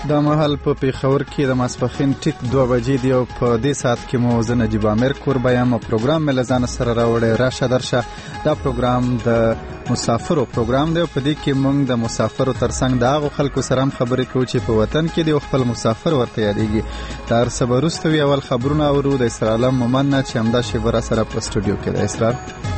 دا مهال په پیښور کې د ماسپښین ټیک 2 بجې دی او په دې ساعت کې مو زه نجیب امیر کوربه یم او پروګرام مې له ځانه سره راوړی راشه درشه. دا پروګرام د مسافرو پروګرام دی او په دې کې موږ د مسافرو ترڅنګ د هغو خلکو سره هم خبرې کوو چې په وطن کې دی او خپل مسافر ورته یادېږي. دا هر څه به وروسته وي. اول خبرونه اورو د اسرار عالم مومن نه چې همدا شیبه را سره په سټوډیو کې ده. اسرار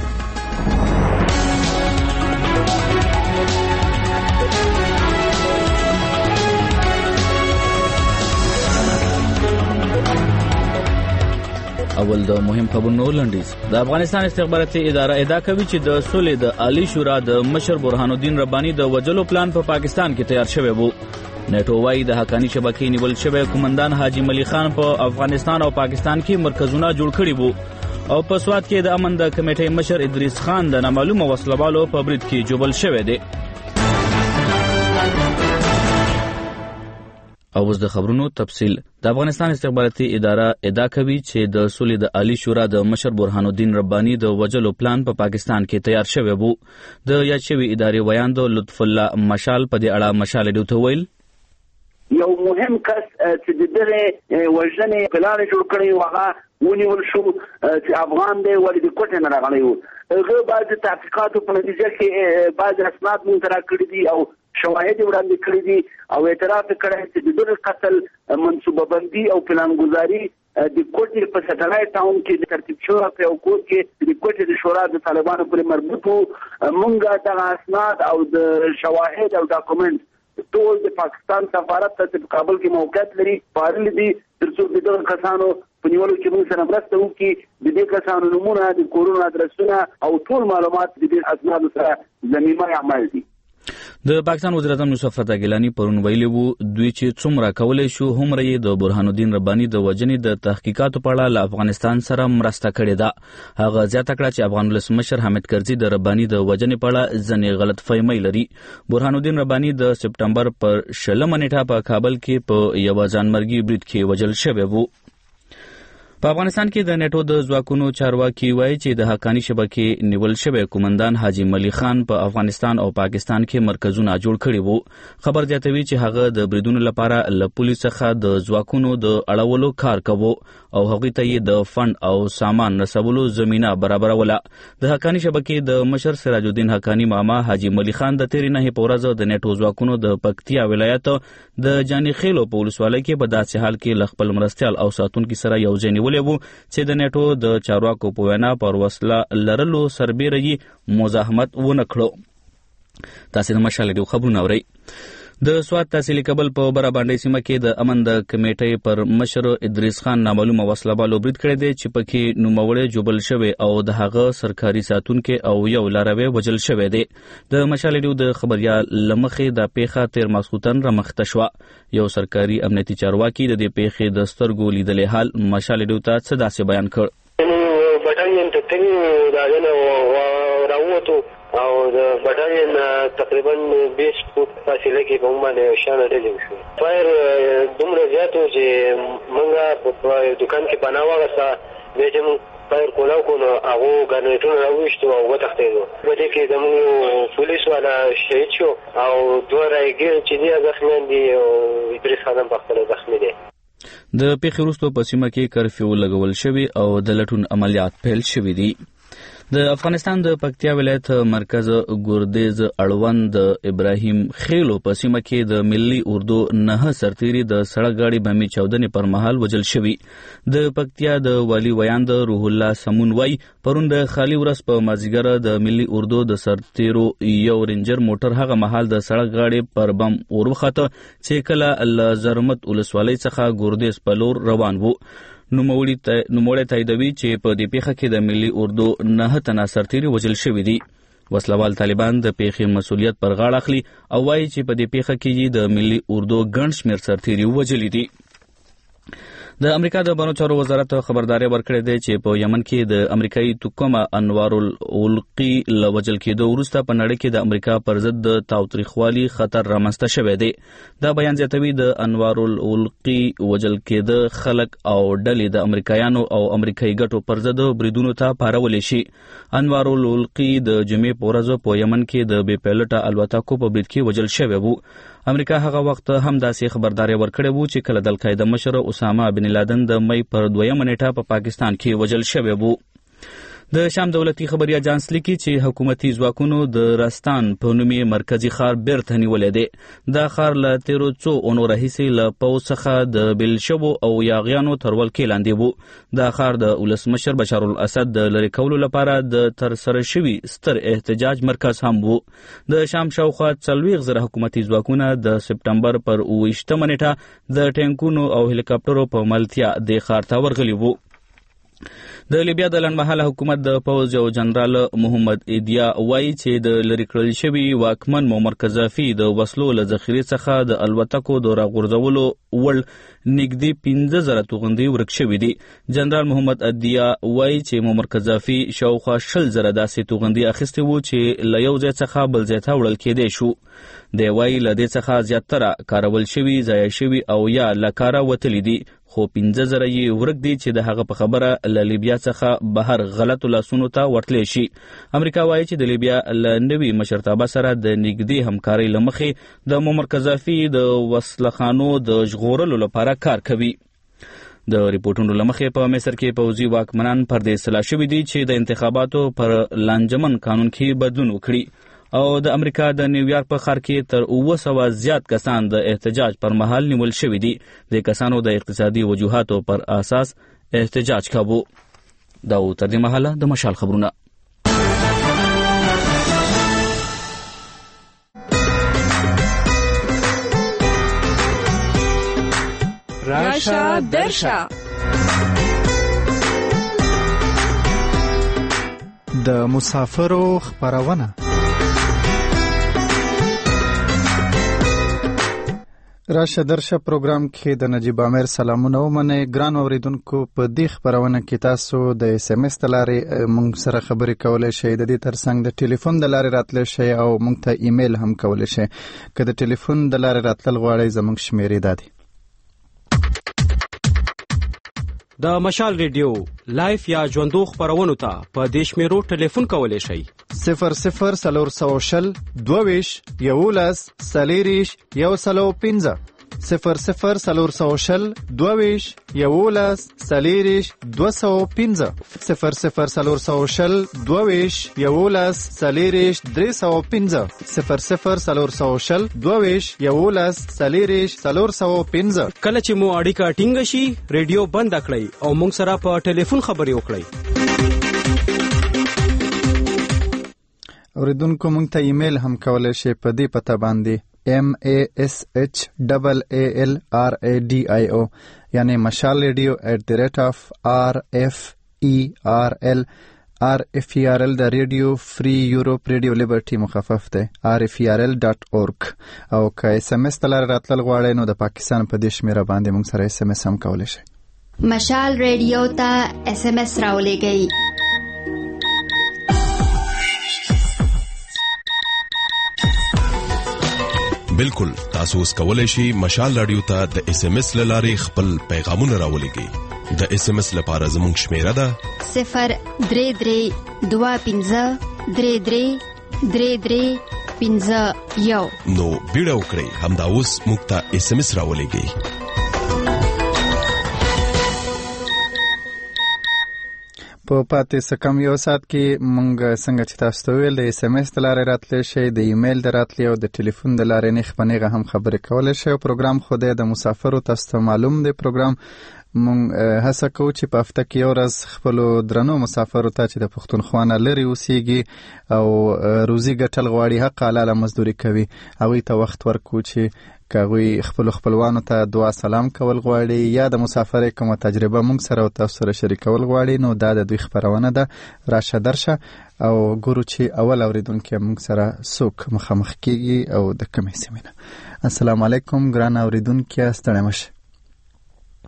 اول د مهم خبرونو لنډیز. د افغانستان استخباراتي اداره ادعا کوي چې د سولې د عالی شورا د مشر برهان الدین رباني د وجلو پلان په پاکستان کې تیار شوی وو. نیټو وايي د حقانی شبکې نیول شوی قومندان حاجی ملی خان په افغانستان او پاکستان کې مرکزونه جوړ کړي وو او په سواد کې د امن د کمیټې مشر ادریس خان د نامعلومه وسلوالو په برید کې جوړل شوی دی. اوس د خبرونو تفصیل. د افغانستان استخباراتي اداره ادعا کوي چې د سولې د عالی شورا د مشر برهان الدین رباني د وجلو پلان په پاکستان کې تیار شوی وو. د یاد شوی ادارې ویاند لطف الله مشال په دې اړه مشال ډیوته ویل یو مهم کس چې د دغه وژنې پلان جوړ کړی و هغه ونیول شو چې افغان دی ولې د کوټې نه راغلی و. هغه بعد تحقیقاتو په نتیجه کې بعض اسناد مونږ را کړي دي او شواهد وړاندې کړي دي او اعتراف کړی چې د دغه قتل منصوبه بندي او پلانګذاري د کوټې په سټلایټ ټاون کې د ترتیب شوی په یو کور کې د کوټې د شورا د طالبانو پورې مربوط وو. مونږ دغه اسناد او د شواهد او ډاکومنټ ټول د پاکستان سفارت ته په کابل کې موقعیت لري پارل دي ترڅو د دغه کسانو په نیولو کې موږ سره مرسته وکړي. د دې کسانو نمونه د کورونو ادرسونه او ټول معلومات د دې اسنادو سره ضمیمه عمل دي. د پاکستان وزیر اعظم یوسف فتح ګیلانی پرون ویلي وو دوی چې څومره کولای شو هومره یې د برهان الدین رباني د وجنې د تحقیقاتو په اړه له افغانستان سره مرسته کړې ده. هغه زیاته کړه چې افغان ولسمشر حامد کرزي د رباني د وجنې په اړه ځینې غلط فهمۍ لري. برهان الدین رباني د سپټمبر پر 16 نیټه په کابل کې په یو ځانمرګي برید کې وژل شوی وو. په افغانستان کې د نیټو د ځواکونو چارواکي وایي چې د حقانی شبکې نیول شوی قومندان حاجی ملی خان په افغانستان او پاکستان کې مرکزونه جوړ کړي وو. خبر زیاتوي چې هغه د بریدونو لپاره له پولیس څخه د ځواکونو د اړولو کار کوي او هغه ته یې د فند او سامان رسولو زمينه برابروله. د حقانی شبکې د مشر سراج الدین حقانی ماما حاجی ملی خان د 13 نه په ورځ د نیټو ځواکونو د پکتیا ولایت د جانی خیلو په ولسوالۍ کې په داسې حال کې ل خپل مرستيال او ساتونکو سره یو ځای نیولې وو چې د نیټو د چارواکو په وینا پر وسله لرلو سربېره مزاحمت ونه کړو. تاسو د مشال ډیو خبرونه اورئ. د سواد تحصیلي کابل په برابانډي سیمه کې د امن د کمیټې پر مشر ادریس خان نامعلومه وسلوالو برید کړی دی چې پکې نوموړی جوبل شوی او د هغه سرکاري ساتونکو او یو لاروی وجل شوی دی. د مشال ډیو د خبريال لمخې د پیښه تیر ماسخوتن را مخته شو. یو سرکاري امنیتي چارواکي د دې پیښې د سترګو لیدلې حال مشال ډیو ته څه داسې بیان کړ. بټالین ته تنګ داغنه راووتو او د بټالین تقریبا 20 فوټ فاصله کې په باندې شان ډېر شو. فایر دومره زیاتو چې موږ په دکان کې پناه واغسته به چې موږ فایر کولاو کو نو هغه ګرنیټونه راوښتو او وتښتېدو. په دې کې زموږ پولیس والا شهید شو او دوه راګیر چې دی زخمیان دي او ادریس خان په خپل زخمی دي. د پیښې وروسته په سیمه کې کرفیو لګول شوی او د لټون عملیات پیل شوي دي. د افغانستان د پکتیا ولایت مرکز ګردیز اړوند د ابراهیم خیلو په سیمه کې د ملي اردو 9 سرتیري د سړک گاډي بمي چاودنې پر مهال وژل شوی. د پکتیا د والی ویاند روح الله سمون وای پرون د خالی ورځ په مازیګر د ملي اردو د سرتیرو یو رینجر موټر هغه مهال د سړک گاډي پر بم وروخته چې کله زرمت ولسوالۍ څخه ګردیز په لور روان وو. نوموړی تاییدوي چې په دې پیښه کې د ملي اردو 9 تنه سرتیري وژل شوي دي. وسلوال طالبان د پیښې مسؤلیت پر غاړه اخلي او وایي چې په دې پیښه کې د ملي اردو ګڼ شمېر سرتیري وژلي دي. د امریکا د بانو چارو وزارت خبرداري ورکړې ده چې په یمن کې د امریکایي توکمه انوار الولقي لوجل کېدو وروسته په نړۍ کې د امریکا پر ضد د تاوتریخوالي خطر رامنځته شوی دی. دا بیان زیاتوي د انوار الولقي وجل کېده خلک او ډلې د امریکایانو او امریکایي ګټو پر ضد بریدونو ته پارولې شي. انوار الولقي د جمعې په ورځ په یمن کې د بې پیلوټه الوتکو په برید کې وجل شوی وو. امریکا هغه وخت هم داسې خبرداري ورکړې وو چې کله د القاعده مشر اسامه بن لادن د مئی پر 2 نیټه په پاکستان کې وجل شوی وو. د شام دولتي خبري اژانس لیکي چې حکومتي ځواکونو د راستان په نومي مرکزی ښار بیرته نیولې دی. دا ښار له 13 اونو راهیسې له پوځ څخه د بلشوو او یاغیانو تر ولکې لاندې وو. دا ښار د ولسمشر بشار الاسد د لرې کولو لپاره د ترسره شوي ستر احتجاج مرکز هم وو. د شام شاوخوا 40,000 حکومتي ځواکونه د سپټمبر پر 28 نیټه د ټینکونو او هلیکاپټرو په ملتیا د ښار ته ورغلي وو. د لیبیا د لنډمهاله حکومت د پوځ یو جنرال محمد ایدیا وایي چې د لرې کړل شوي واکمن معمر قذافي د وسلو له ذخیرې څخه د الوتکو د راغورځولو وړ نږدې 15,000 توغندۍ ورک شوي دي. جنرال محمد ایدیا وایي چې معمر قذافي شاوخوا 20,000 داسې توغندۍ اخیستې وو چې له یو ځای څخه بل ځای ته وړل کېدی شو. دی وایي له دې څخه زیاتره کارول شوي ضایع شوي او یا له کاره وتلي دي، خو 15,000 یې ورک دي چې د هغه په خبره له لیبیا څخه بهر غلطو لاسونو ته ورتلی شي. امریکا وایي چې د لیبیا له نوي مشرتابه سره د نږدې همکارۍ له مخې د معمر قذافي د وسلخانو د ژغورلو لپاره کار کوي. د ریپورټونو له مخې په مصر کې پوځي واکمنان پر دې اصلاح شوي دي چې د انتخاباتو پر لانجمن قانون کې بدلون وکړي. او د امریکا د نیویارک په ښار کې تر 900 زیات کسان د احتجاج پر مهال نیول شوي دي. د کسانو د اقتصادي وجوهاتو پر اساس احتجاج کاوه. دا تر دې مهاله د مشال خبرونه. راشه درشه د مسافرو خبرونه. راشه درشه پروګرام کې د نجیب امیر سلامونه ومنئ. ګران اوریدونکو، په دې خبرونه کې تاسو د SMS د لارې موږ سره خبرې کولی شئ. د دې ترڅنګ د ټلیفون د لارې راتلی شئ او موږ ته ایمیل هم کولی شئ. که د ټلیفون د لارې راتلل غواړئ، زموږ شمیرې دا دي: د مشال ریډیو لایف یا ژوندو خبرونو ته په دې شمیرو ټلیفون کولی شئ: 00 22 11 40 105 00 22 11 40 205 00 22 11 40 305 00 22 11 40 405. کله چې مو اړیکه ټینګه شي، ریډیو بند کړئ او موږ سره په ټلیفون خبرې وکړئ. اوریدونکو، موږ ته ایمیل هم کولی شئ په دې پته باندې: MASHALLRADIO یعنی مشال ریډیو @RFERL د ریډیو فری یورپ ریډیو لیبرټي مخفف ده RFERL.org. او که SMS ته لاره راتلل غواړئ نو د پاکستان په دې شمیره باندې موږ سره SMS هم کولی شئ. مشال ریډیو ته SMS راولېږئ. بالکل، تاسو اوس کولای شئ مشال رادیو ته د SMS لارې خپل پیغامونه راولېږئ. د SMS لپاره زموږ شمیره ده 03323333351. نو بیړه وکړئ، همدا اوس موږ ته SMS راولېږئ. په پاتې سکم یو سات کې مونږ څنګه چې تاسو ته ویل د SMS د لارې راتلی شئ، د ایمیل د راتلی او د ټلیفون د لارې نیغ په نیغه هم خبرې کولی شئ. پروګرام خو دی د مسافرو، تاسو ته معلوم دی. پروګرام مونږ هڅه کوو چې په هفته کې یو ورځ خپلو درنو مسافرو ته چې د پښتونخوا نه لرې اوسیږي او روزي ګټل غواړي، حق حلاله مزدوري کوي، هغوی ته وخت ورکړو چې که هغوی خپلو خپلوانو ته دعا سلام کول غواړي یا د مسافرۍ کومه تجربه موږ سره او تاسو سره شریکول غواړي، نو دا د دوی خبرونه ده. راشه درشه او ګورو چې اول اوریدونکي موږ سره څوک مخامخ کیږي او د کومې سیمې نه. السلام علیکم ګران اوریدونکي، ستړي مشه.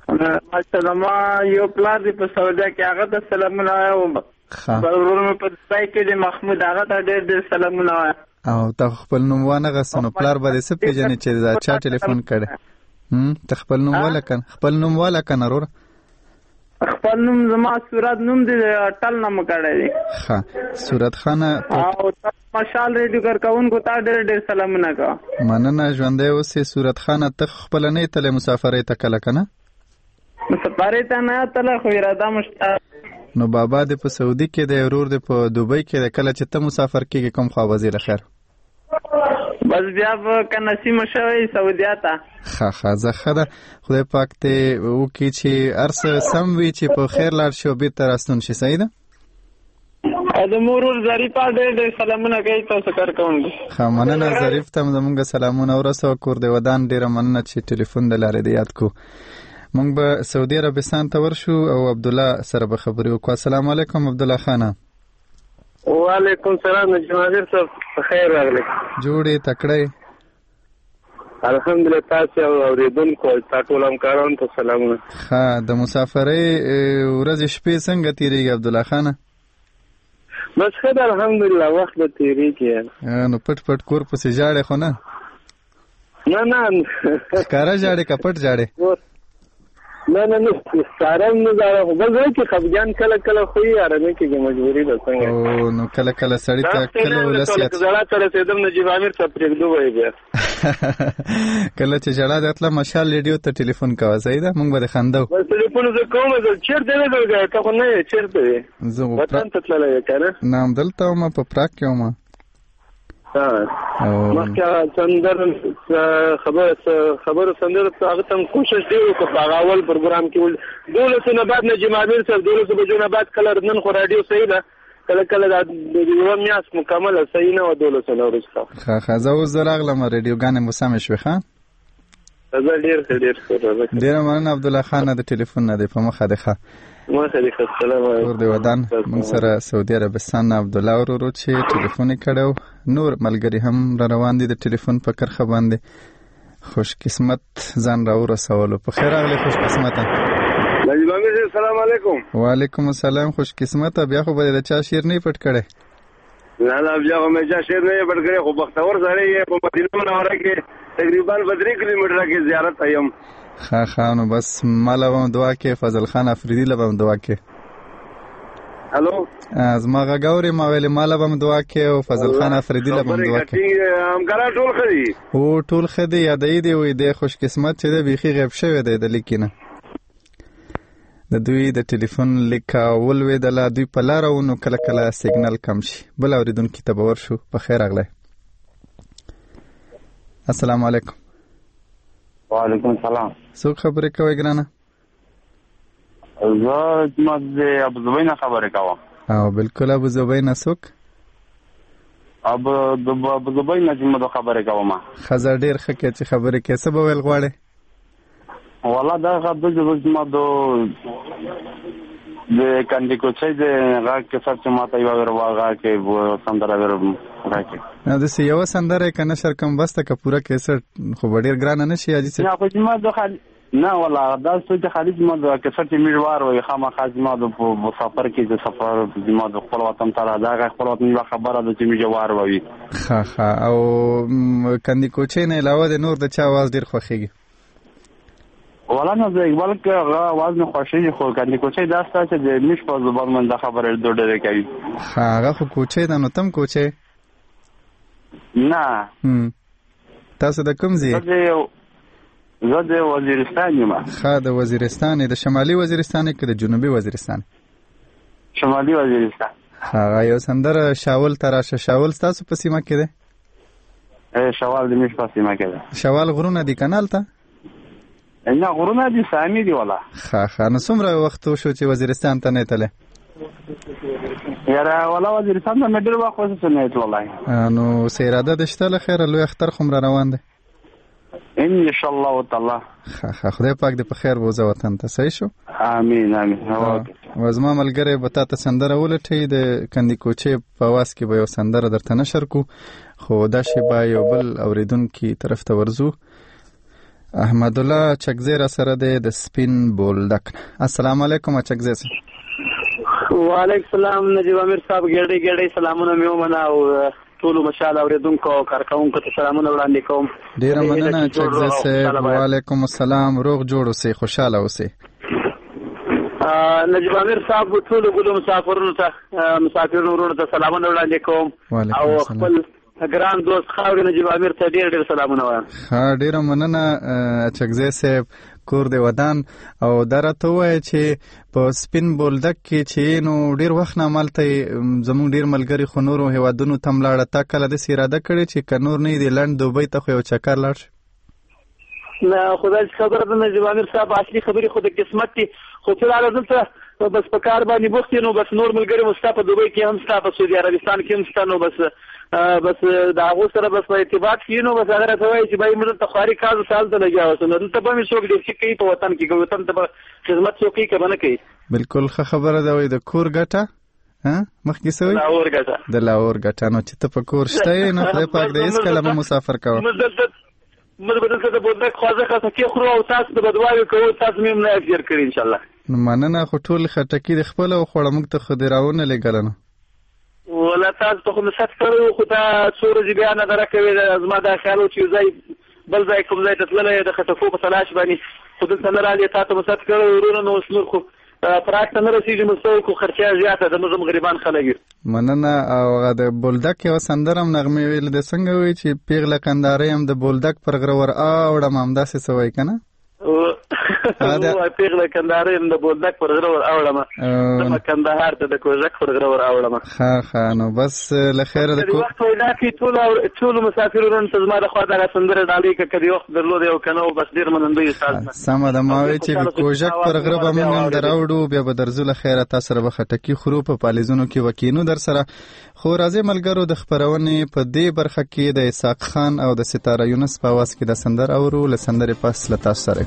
ما یو پلار دی په سعودي کې هغه د سلامونه او ورور په پای کې د محمود هغه ته ډېر سلامونه او ته خپل نوم وانه غسنو پلار به څه پیژنې چې دا چا ټلیفون کړي ته خپل نوم ولکن خپل نوم ولکن ورور خپل نوم زما صورت نوم دی ټل نام کړی دی ها صورت خانه او مشال ریډیو کارکونکو ته ډېر سلامونه کا مننه ژوندې اوسې صورت خانه ته خپل نه تل مسافرې ته کله کنه مسافرې ته نه تل خو اراده مشته نو بابا د په سعودي کې د ورور د په دوبۍ کې د کله چې ته مسافر کېږي کوم خوا وزیر خیر بس بیا که نصیب شوی سعودیا ته ښه زه ده خدای پاک ته وکړي چې هر څه سم وي چې په خیر لاړ شي او بېرته راستون شي صحیح ده د مور ظریفه ډېر سلامونه کوي تاسو کارکوونکي ښه مننه ظریف ته زموږ سلامونه ورسوه کور د ودان ډېره مننه چې ټلیفون د لارې د یاد کو مونږ به سعودي عربستان ته ورشو او عبد الله سره به خبرې وکړو السلام علیکم عبد الله خانه وعلیکم السلام جنازیر صاحب خیر راغلی جوړې تکړه الحمدلله تاسو اوریدونکو تاسو ټول همکارانو ته سلامونه ښه د مسافرۍ ورځې شپې څنګه تیریږي عبد الله خانه بس ښه ده الحمدلله وخت به تیریږي نو پټ کور پسې ژاړې خو نه ښکاره ژاړې که پټ ژاړې نه ستارم نه زاره خو بل ځای کې خفګان کله خو یې آرامي کېږي مجبوري ده څنګه او نو کله سړی ته کله ولسیت زړه ته رسېدم نجیب امیر صاحب پرېږدو به یې بیا کله چې ژړا درتله مشال ریډیو ته ټلیفون کوه صحیح ده مونږ به دې خندو ټلیفون زه کوم زه چېرته نه درګی ته خو نه یې چېرته یې وطن ته تللی یې که نه نه همدلته وم په پراګ کې وم مخکې سندرو سندرو هغه ته کوشش دی وکړو په هغه اول پروګرام کې 12 نه بعد نجیب امیر صاحب 12 بجو نه بعد کله نن خو راډیو صحیح ده کله د یوه میاشت مکمله صحیح نه وه 12 نه وروسته ښه زه اوس زه راغلم راډیوګانې مو سمې شوې ښه زه ډېر ډېره مننه عبدالله خانه د ټلیفون نه دی په مخه دی ښه کور د ودان موږ سره سعودي عربستان نه عبدالله ورورو چې ټلیفون یې کړی نور ملګري هم را روان دي د ټلیفون په کرښه باندې خوش قسمت ځان را ورسولو په خیر راغلی خوش قسمته نجیب امیر صاحب سلام علیکم وعلیکم السلام خوش قسمته بیا خو به د چا شعر نه پټ کړی نه بیا خو مې چا شعر نه پټ کړی خو بختور سړی یې په مدینه منوره کې تقریبا 3 کیلومتره کې زیارت یم ښه نو بس مالا به دعا کې فضل خان افریدي له به دعا کې هلو زما غاوري ما ویلې مالا به دعا کې او فضل خان افریدي له به دعا کې همکاران ټول خدي او ټول خدي یادې دی وې د خوش قسمت چې د بيخي غیب شوی دی د لیکینه د دوی د ټلیفون لیکا ولوي د لا دوی په لار او نو کله سیګنال کم شي بل اوریدونکو ته باور شو په خیر اغله السلام علیکم وعلیکم السلام څوک خبرې کوي ګرانه زه د ابو زبینا خبرې کوم او بالکل ابو زبینا څوک ابو زبینا چې مده خبرې کوم خزر ډیر خکې چې خبرې کې څه به ویل غواړي والله دا خبره چې مده د کاندي کوچې د غاګ کې څه ماته یو ورواغه کې سندره ورم راکې نو د یو سندره کنه شر کم بسته کا پورا کیسه خو ډیر ګران نه شي اجي څه نه خو ما د نه والله دا څه چې خالد ما د کیسه چې میړوار وي خامخا ما د مسافر کې د سفر ما د خپل وطن ته دا خپل وطن خبره د چې میړوار وي ښه او کاندي کوچې نه علاوه د نور د چا आवाज ډیر خوخيږي ولا نه زه اقبال کې आवाज نه خوشي خو کاندي کوچې دا ستاسو چې د مش په زبان باندې خبره ډوډه کوي هغه خو کوچې دا نو تم کوچې نه تاسو د کوم ځای زه د وزیرستان یم ښه د وزیرستان د شمالي وزیرستان کې د جنوبي وزیرستان شمالي وزیرستان هغه یو سندره شاول تراشه شاول تاسو په سیمه کې ده شاول د مش په سیمه کې ده شاول غرونه دي کانال ته نه غرونه دي سامي دي والله ښه نو څومره وخت شو چې وزیرستان ته نه تله یاره والله وزیرستان ته مډر وخت وسه نه والله نو سیراده د شته له خیره لوی اختر خمر روان دي ان شاء الله تعالی ښه خدای پاک دې په خیر بوزه وطن ته صحیح شو امين وزما ملګری به تاسو سندره ولټي د کندي کوچې په واس کې به یو سندره درته نشر کو خو دا شی با یو بل اوریدونکو طرف ته ورزو احمد الله چکزی را سره د سپین بولدک. السلام علیکم چکزی. وعلیکم السلام نجیب امیر صاحب، ګړډي سلامونه مې ومنه او ټول مشال اوریدونکو او کارکونکو ته سلامونه وړاندې کوم. ډیره مننه چکزی صاحب. وعلیکم السلام. روغ جوړ اوسئ، خوشاله اوسئ. نجیب امیر صاحب ټول ګلو مسافرونو ته سلامونه وړاندې کوم او خپل ګران دوست خاوري نجیب امیر ته ډیر سلامونه وایم. ها ډیره مننه چکزی صاحب، کور د ودان. او درته وای چې په سپین بولدک کې چې نو ډیر وخت نه مالته زموږ ډیر ملګری خو نورو هیوادونو تم لاړه، تا کله د سیراده کړي چې کنور نه دی لند دوبۍ ته خو یو چکر لاړ شي؟ نه خدای خبر ده نجیب امیر صاحب، اصلي خبري خو د قسمت دي، خو چې راځم دلته بس په کار باندې بوخت نو بس نور ملګری مستا په دوبۍ کې هم ستا، په سعودي عربستان کې هم ستا، نو بس دا هغه سره بس په ارتباط کې نو بس هغه ته وایي چې بای موږ ته خاري کار سال ته لګاو نو دلته به مې څوک دې چې کوي په وطن کې وطن ته خدمت څوک کوي کنه کوي. بالکل ښه خبره ده. وای د کور ګټه ها مخکې سوي لاور ګټه د لاور ګټه نو چې ته په کور شته نو خدای پاک دې هیڅ کله مسافر کوه. موږ به دلته د بولدک خوازه خاصه کې خورو او تاسو د بدوالي کوو، تاسو مې هم نه افیر کړی ان شاء الله. مننه. خو ټول خټکی د خپل او خوړه موږ ته خو دې راونه لګل نو ولا تاسو ته خو نصیحت کړو، خو دا څو ورځې بیا نه درکوي. زما دا خیال و چې ځای بل ځای کوم ځای ته تللی د خټکو په تلاش باندې، خو دلته نه راځي. تا ته نصیحت کړو ورونه نو اوس نور خو پراک ته نه رسېږي مستوي، خو خرچه زیاته ده، موږ غریبان خلک یو. مننه. او د بولدک یو سندره هم نغمې ویل د څنګه وایي چې پیغله کندارۍ هم د بولدک پر غره ور اوړم، همداسې څه وایي که نه؟ پیغله کندارۍ هم د بولدک پر غره ور اوړم، کندهار ته د کوژک پر غره ور اوړم. ښه نو بس له خیره د وخت وینا کې ټولو مسافرونو ته زما د خوا دغه سندره ډالۍ که کدي وخت درلود یو که نه و، بس ډېر منندوی استاد. سمه ده. ما وایي چې د کوژک پر غره به موږ هم در اوړو، بیا به درځو له خیره تا سره به خټکي خورو، په پالیزونو کې وکینو در سره. خو راځئ ملګرو د خپرونې په دې برخه کې د اسحاق خان او د ستاره یونس په اواز کې د سندر اورو. له سندرې پس له تاسو سره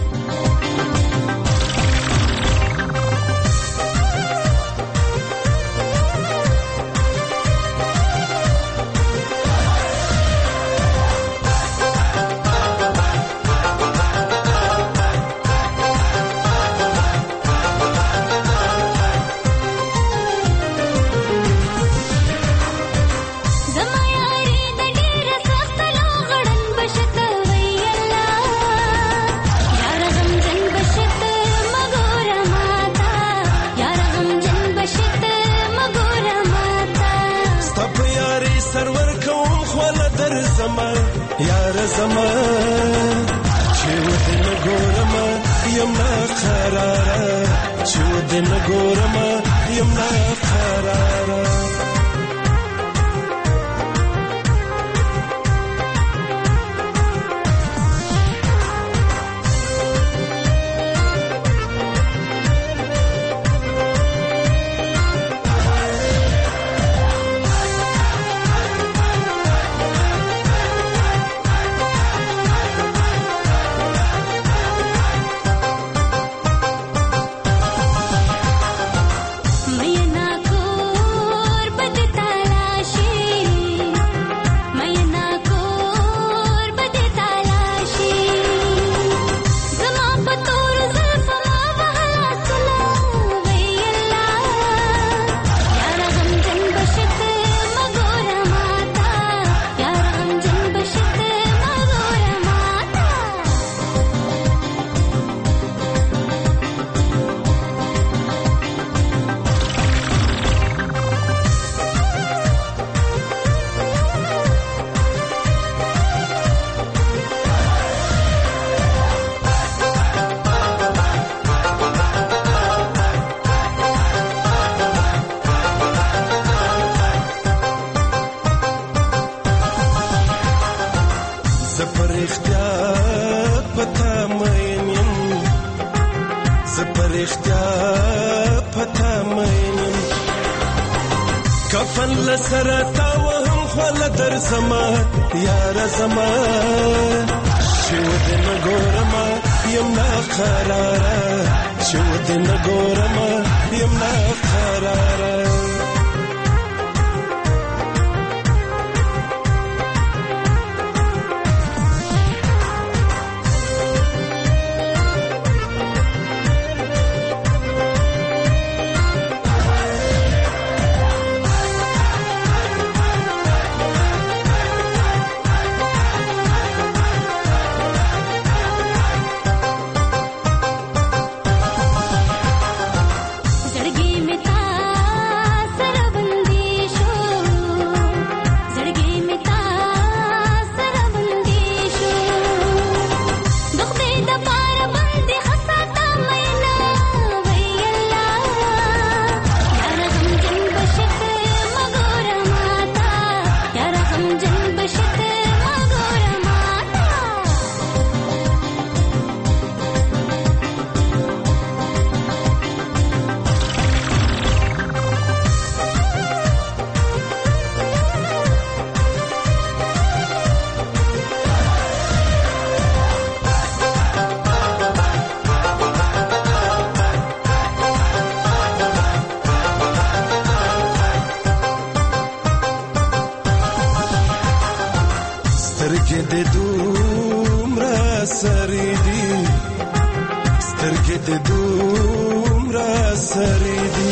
کفن لسرتا وهم خل در زما یار زما شو دن ګورما یم نا قرارا شو دن ګورما یم نا قرارا دې دومره سری دي سترګې دې دومره سری دي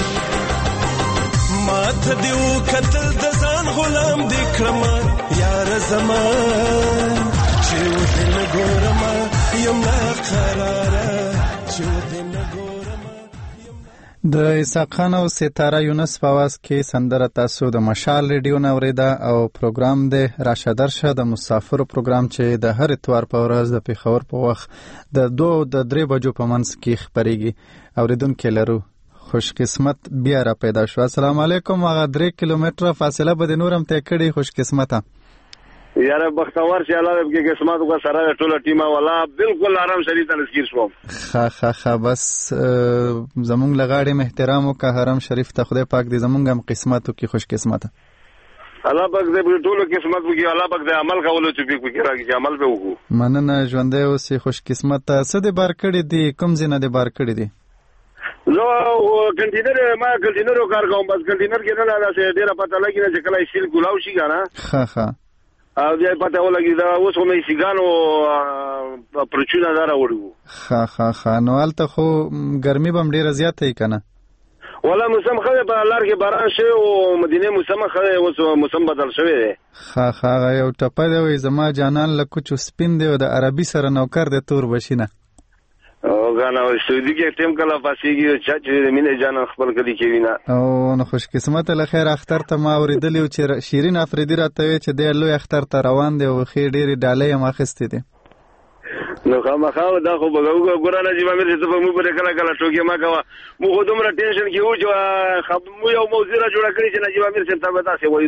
ما ته دې وکتل د ځان غلام دې کړم یار زمان چې ودې نه ګورم یم نه قراره چې ودې نه ګورم. د اسحاق خان او ستاره یونس په आवाज کې سندره تاسو د مشال ریډیو نه اوریده او پروګرام د راشه درشه د مسافرو پروګرام چې د هر اتوار په ورځ د پیښور په وخت د 2 د 3 بجو په منځ کې خبريږي. اوریدونکو لرو خوش قسمت بیا را پیدا شو. السلام علیکم. هغه 3 کیلومتره فاصله به نورم ته کړي. خوش قسمته یاره بختور چې الله دې قسمت کو سره ټوله ټیمه ولا بالکل آرام شریف ته نذکر شوم. خا بس زمونږ لغاړې احترام او که حرم شریف ته خدای پاک دې زمونږ هم قسمتو کې خوش قسمته الله پاک دې ټوله قسمت وکي. الله پاک دې عمل کولو چې وکړي راځي چې عمل به وکړو. مننه ژوندې اوسې. خوش قسمته. څه دې بار کړی دي؟ کوم ځای نه دې بار کړی دي؟ زه کنټینر کار کوم. بس کنټینر کې نه راځي ډیره پته لګی نه چې کله شیل ګلاو شي کنه. ها او بیا پته ولګی دا اوس هم سیګانو پرچونه دار وړو. ها نو الته خو ګرمي بم ډیره زیاته ای کنه. ولا موسم خله په لار کې باران شي او مدینه موسم خله اوس موسم بدل شوی دی. ها یو ټپه دی زما جانان لکه چو سپین دی او د عربي سره نوکر دی تور بشینه. او غانا سعودي کې ټیم کله پاسيږي چې مینه جان خپل کلی کې وینا. او نو خوش قسمت له خیر اختر ته ما اوریدلی چې شیرین افریدی راته چې د لوی اختر ته روان دی او خې ډېری ډالۍ ما خسته دي. نو خامخا دا خو بګو ګورانه چې مې ته په مو پر کله ټوګه ما کا مو خو دومره ټینشن کې و چې مو یو موضوع را جوړ کړی چې نجیب امیر څنګه ته تاسو وایي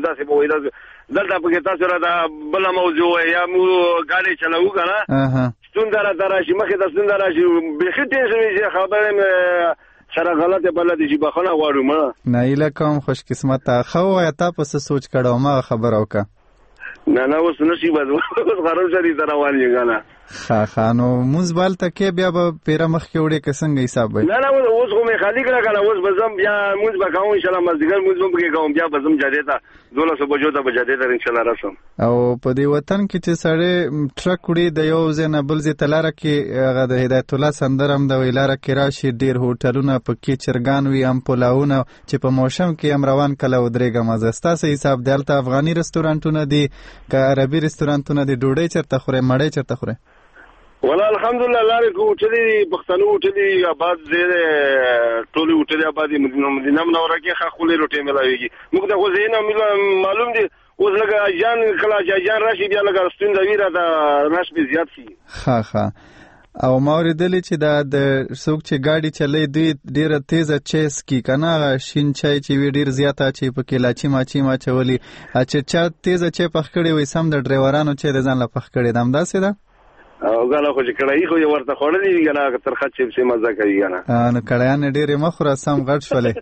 دلته په کې تاسو را دا بل موضوع یا مو غاډي چلاو کنه. ستوندره دراشي مخه د ستوندره شي بخې ټینشن چې خبره سره غلطه بلد شي بخنه غواړم نه اله کوم. خوش قسمت خو یا تاسو سوچ کړو ما خبر اوکا نه اوس نشي بد غرض شری روان یې غانا. خانو مزبال تکي بیا به پیره مخ کې وړي کسنګ حساب وي. نه اوس خو مې خالی کړه کنه. اوس بزم بیا موږ به کوم ان شاء الله مزدګر موږ به کوم بیا بزم جاده ته 12 بجو ته بجاده ته ان شاء الله رسم. او په دې وطن کې چې سړی ټرک وړي د یو ځنه بل ځای تلاره کې هغه د هدایت الله سندرم د ویلاره کې راشي ډیر هوټلونه پکې چرګان وي ام پلاونه چې په موسم کې هم روان کله ودرېګه مزه ستاسو حساب دلته افغاني رستورانټونه دي که عربي رستورانټونه دي ډوډۍ چرته خوري مړۍ چرته خوري؟ والله الحمدلله لاره کو چلی پښتنو چلی آباد زیره ټولي وټلي آبادی مدینه منوره کې خاخولې روټي ملاويږي. موږ د غوښینه معلوم دي اوس لګا جان کلا جان راشي بیا لګا ستوند ویرا دا راش به زیات شي. ها او موریدلی چې د څوک چې گاډي چلې دوی ډیره تیزه چیس کی کنه شین چای چې وی ډیر زیاته چې په کې لاچی ما چولي چې چا تیزه چې پخ کړي وي سم د ډرایورانو چې د ځان لا پخ کړي دم داسې ده. او غلا خو چې کړای خو ورته خورلې کنه تر خچې په مزه کوي کنه. نو کړایان ډېرې مخره سم غټ شولې.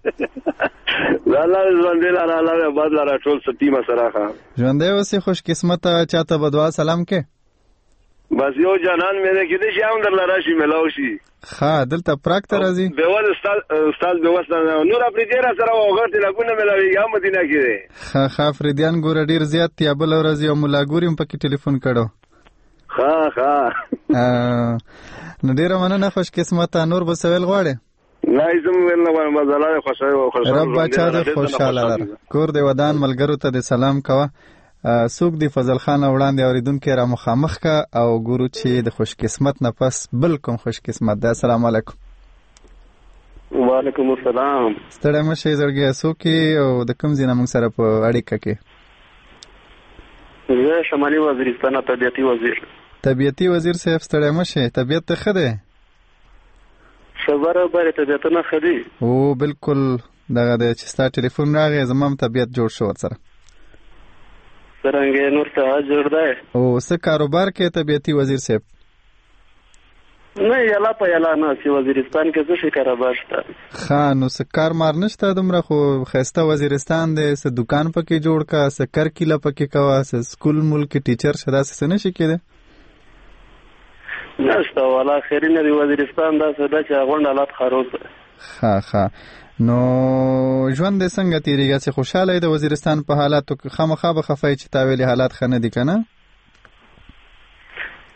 الله ژوندې لاره بعد لاره ټول ستیمه سره ښه ژوندې اوسې. خوش قسمته چاته بدوا سلام کې بس یو جانان مې کې دې شاوند لاره شي ملاو شي. ها دلته پراک ته راځي به ول استاد به وسته نور افریدی را سره وغورت لګونه ملاوي یا مدینه کې. ها افریدیان ګور ډیر زیات یا بل ورځ یو ملاګوریم پکې ټلیفون کړو. ها نو ډیره مننه. خوش قسمته. نور به سوال غواړي؟ نه زم ول نه مزاله خوشاله رب بچا دې خوشاله لره کور دې ودان ملګرو ته دې سلام کوه. سوق دی فضل خان وړاندې اوریدونکو را مخامخ کا او ګورو چې د خوش قسمت نه پس بل کوم خوش قسمت ده. السلام علیکم. وعلیکم السلام. ستړی مشه زړګي سوکي او د کوم ځای موږ سره په اړیکه کې؟ زه شمالي وزیرستان طبيعتي وزیر صاحب ستړی مشه. طبيعت ته ښه دی؟ خبره بره طبيعت نه خدي او بالکل دغه د چې ستا ټلیفون راغی زمام طبيعت جوړ شو ورسره څنګه نور ته جوړ دی او څه کاروبار کې طبيعتي وزیر صاحب نه یلا په یلا نه چې وزیرستان کې څه شي کاروبار شته خان نو څه کار مار نشته دومره خو خسته وزیرستان دی څه دکان پکې جوړ کا څه کار کله پکې کوا څه سکول ملک ټیچر شدا څه نه شي کېده نشته والا خیرینه دی وزیرستان دا څه چې غونډه حالات خراب ها نو ژوند څنګه تیریږي چې خوشاله دی وزیرستان په حالاتو کې خامخا به خفای چې تاویل حالات خنه دي کنه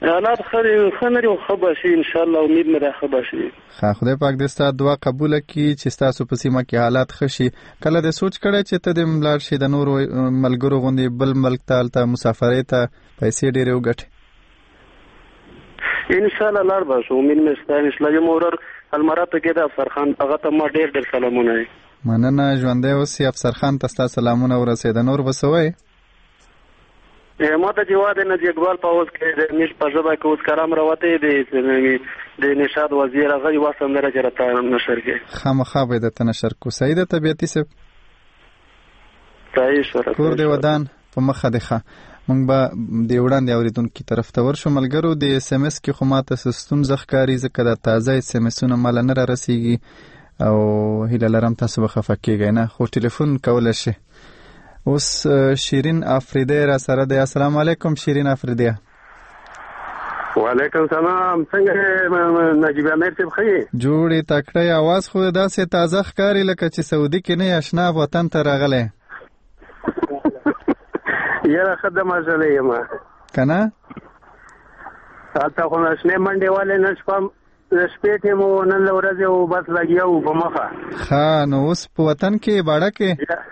حالات خنري او خبشي ان شاء الله امید مې را خبشي. خدای پاک دې ستاسو دعا قبول کړي چې تاسو په سیمه کې حالات خشي. کله دې سوچ کړی چې ته د ملار شي د نور ملګرو غوندي بل ملک ته مسافرې ته پیسې ډېرې وګټي؟ ان شاء الله لار به شو. امید مې ستاسو اسلامي مورر المرات کې د افسر خان هغه ته ما ډېر سلامونه. مننه ژوندی اوسې. افسر خان ته ستاسو سلامونه ورسېده. نور به څه وایې؟ ما ته جواد نه دی اقبال په اوس کې د نش په ژبه کې اوس کلام راوته دی د نشاد وزیر هغه یو سندره چرته نشر کې خامخا به د نشر کو. سید طبيعتي سه صحیح شو. کور دی ودان په مخه ده. مونږ به د وړاندې اوریدونکو طرف ته ورشو. ملګرو د اس ام اس کې خو ماته سستون زخکاری ځکه د تازه اس ام اسونه مال نه را رسیږي او هیله لرم تاسو به خفه کیږئ نه، خو ټلیفون کولای شئ. اوس شیرین افریدی را سره دی. السلام علیکم شیرین افریدی. وعلیکم سلام. څنګه نجیب امیر صاحب خیر؟ جوړې تکړه. आवाज خو داسې تازه ښکاری لکه چې سعودي کې نه آشنا وطن ته راغلی. یاره خدمه زله یم کنه تاسو خو نشنه منډه والے نشپم سپېټه مو نن ورځ او بس لګیاو په مخه. ها نو اوس په وطن کې باړه کې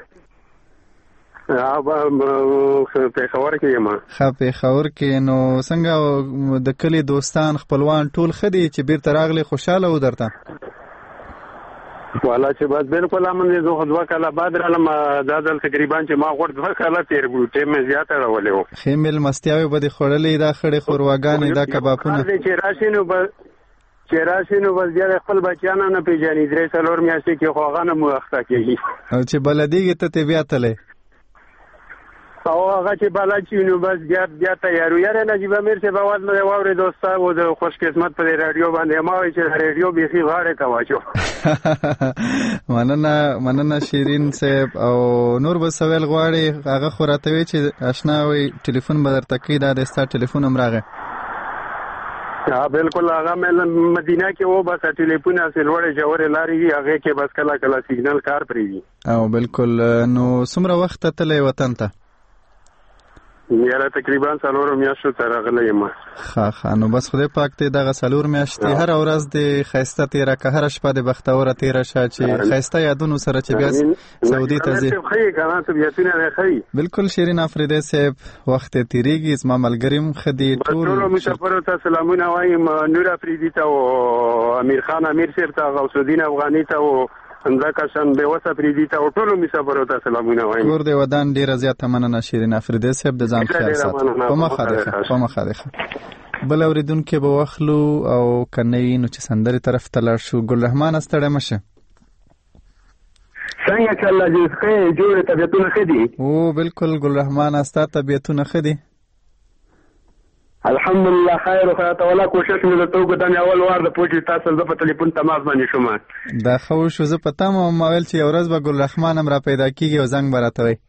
په خبر کې یم. په خبر کې نو څنګه د کلی دوستان خپلوان ټول خدي چې بیرته راغلي خوشاله و درته؟ والا چې بس بالکل امن زه خو 2 کاله بعد رالم. دا ځل تقریبا چې ما غوړ 2 کاله تیر کړو ټیم مې زیاته راولې و. خیمل مستیاوي به خړلې دا خړې خورواګانې دا کبابونه چې راشینو بس بیا خپل بچیانو نه پیژنې. 3 میاشتې کې خو هغه نه مو وخته کېږي او چې بلدیږي ته بیا تلې او هغه چې بالا چې نو بس بیا تیارو. یاره نجیب امیر صاحب आवाज مې واورې دوستا او د خوش قسمت په رادیو باندې ما وی چې رادیو بيخي غاړه کا واچو. مننه شیرین صاحب. او نور به سوال غواړي هغه خو راته وی چې آشنا وي ټلیفون به درته کوي. دا د ستا ټلیفون هم راغی؟ ها بالکل. هغه مې مدینه کې و بس ټلیفون اصل وړه جوړه لاري هغه کې بس کلا سیګنل کار پریږي. او بالکل. نو څومره وخت ته وطن ته؟ یاره تقریبا 4 میاشتو تر راغلی یم. نو بس خدای پاک ته دغه 4 میاشتې هر ورځ د خیسته تیره که هر شپه د بختوره تیره شه چې خیسته یادونو سره چې بیا سعودي ته ځي. بالکل شیرین افریدی صاحب وخت تیریږي. زما ملګریم خدي ټول مسافر ته سلامونه وایم. نور افریدی ته او امیر خان امیر صاحب ته غوث الدین افغانی ته او اندکه شان به وسه پریدي ته ټول مسافر ته سلامونه وایم. کور دی ودان ډیره زیاته مننه شیرین افریدی صاحب. د ځان خیال ساتئ. په مخه بل اوریدونکو به واخلو او کني نو چې سندري طرف ته لاړ شو. ګل رحمان استړی مشه څنګه چل دې ښه جوړه طبيعتونه خدي؟ او بالکل ګل رحمان استا طبيعتونه خدي الحمدلله خیر او خیرات. ولا کوشش مې وکړ چې اول وار د پوجي تاسو په ټلیفون تماس باندې شوم. دا خو شو زه پتا مې ویل چې ورځ به ګل رحمان هم را پیدا کیږي او زنګ براته وي.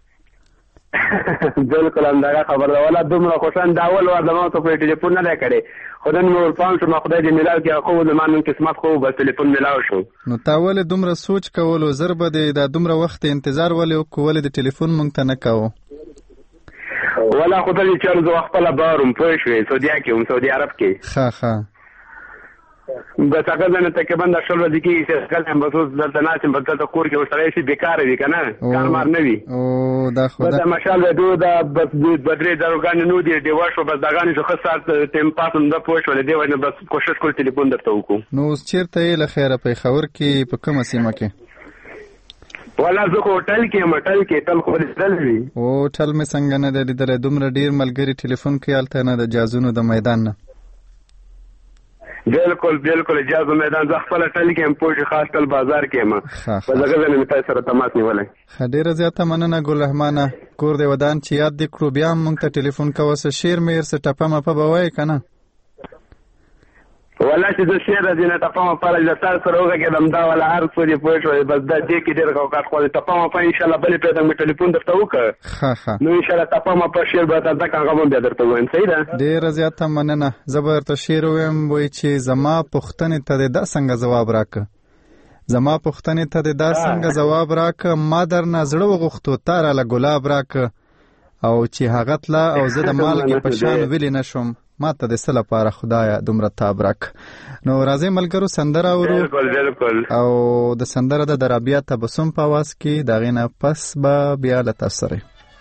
بالکل همدغه خبر ده. ولا دومره خوشان دا اول وار د ما ته په ټلیفون نه کړی. خدای مې ورپام شو. خدای دې ملاو کې خو د مانن قسمت خو بس ټلیفون ملاو شو. نو تاول دومره سوچ کولو ضربه دې دا دومره وخت انتظار ولې کول د ټلیفون مونږ ته نه کاوه. ولا خدای چې زه خپل بارم پوه شوې سعودي عرب کې. ښه بس هغه نه تقریبا د شل ورځې کې چې کله هم بسوس دلته ناسم بدل ته کور کې وسره شي بیکاره وي کنه کار مار نه وي. او دا خو دا ماشاءالله دا بس بدري دروګان نو دی دیوا شو بس داګان شو خاصه تیم پاسم د پوه شو دی ونه بس کوشش کول ټلیفون درته وکړو. نو چیرته یې لخيره په خبر کې په کومه سیمه کې؟ ولا زه هوټل کې تل خو دل وی. او ټل مې څنګه نه لیدل؟ دومره ډیر ملګری ټلیفون کې الته نه د جازونو د میدان نه. بالکل جازو میدان زه خپل ټل کې پوجي خاص تل بازار کې ما په دغه ځای مې تاسو سره تماس نیولای. ډیره زیاته مننه ګل رحمانه. کور دی ودان چې یاد دې کړو بیا مونږ ته ټلیفون کوسه شیر مې سره ټپه ما په بوای کنه. ولا چې د شیر د نه ټپه په لږ تاسو سره وګورم دا ولا هر څه دی پوه شو بس دا دې کې ډیر کار خو ټپه ما په ان شاء الله بلې په دغه ټلیفون درته وکړه. نو ان شاء الله ټپه ما په شیر به تاسو څنګه غوښم بیا درته وایم. صحیح ده. ډیر زیاته مننه. زبرته شیر ویم وای چې زما پښتنې ته د څنګه جواب راک. زما پښتنې ته د څنګه جواب راک. ما در نظر وغوښتو تار له ګلاب راک او چې هغه تلا او زه د مالګې په شان ویلی نشم ماته د څه لپاره خدایه دومره تاب راک. نو راځئ ملګرو سندره اورو. بالکل او د سندره د رابعه تبسم په आवाज کې د غینه پس به بیا له تاسو سره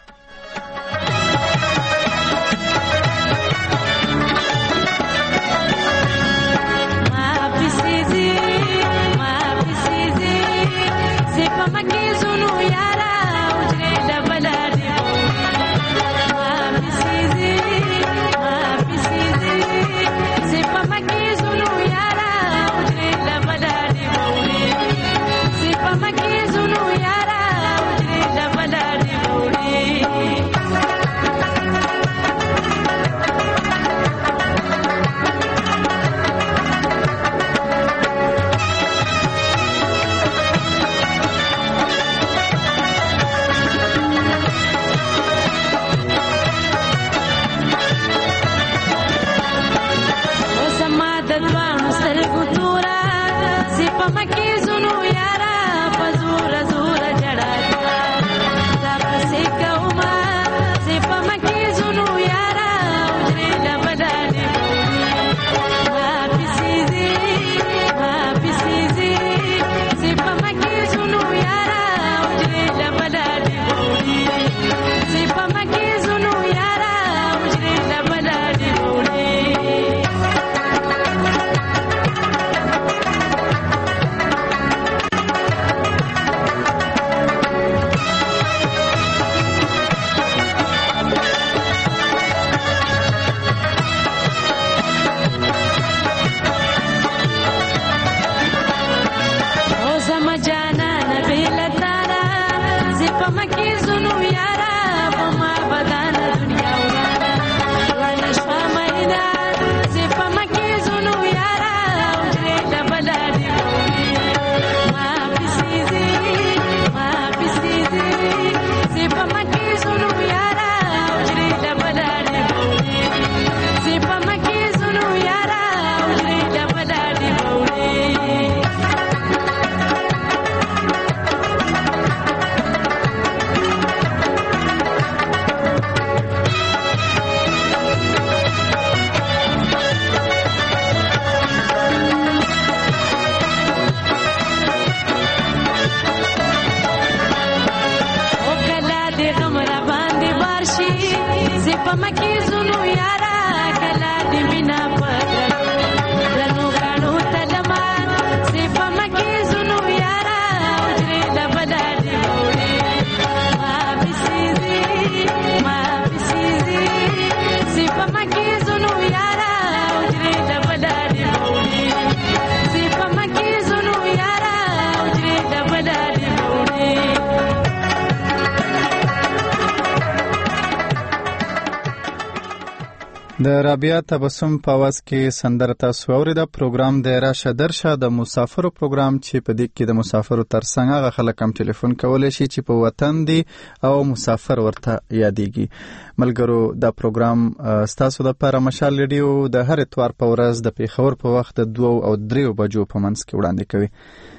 د رابعه تبسم په आवाज کې سندره تاسو اوریده. پروګرام د راشه درشه د مسافرو پروګرام چې په دې کې د مسافرو ترڅنګ هغه خلک هم ټلیفون کولای شي چې په وطن دي او مسافر ورته یادېږي. ملګرو دا پروګرام ستاسو د لپاره مشال ریډیو د هر اتوار په ورځ د پیښور په وخت د 2 او 3 بجو په منځ کې وړاندې کوي.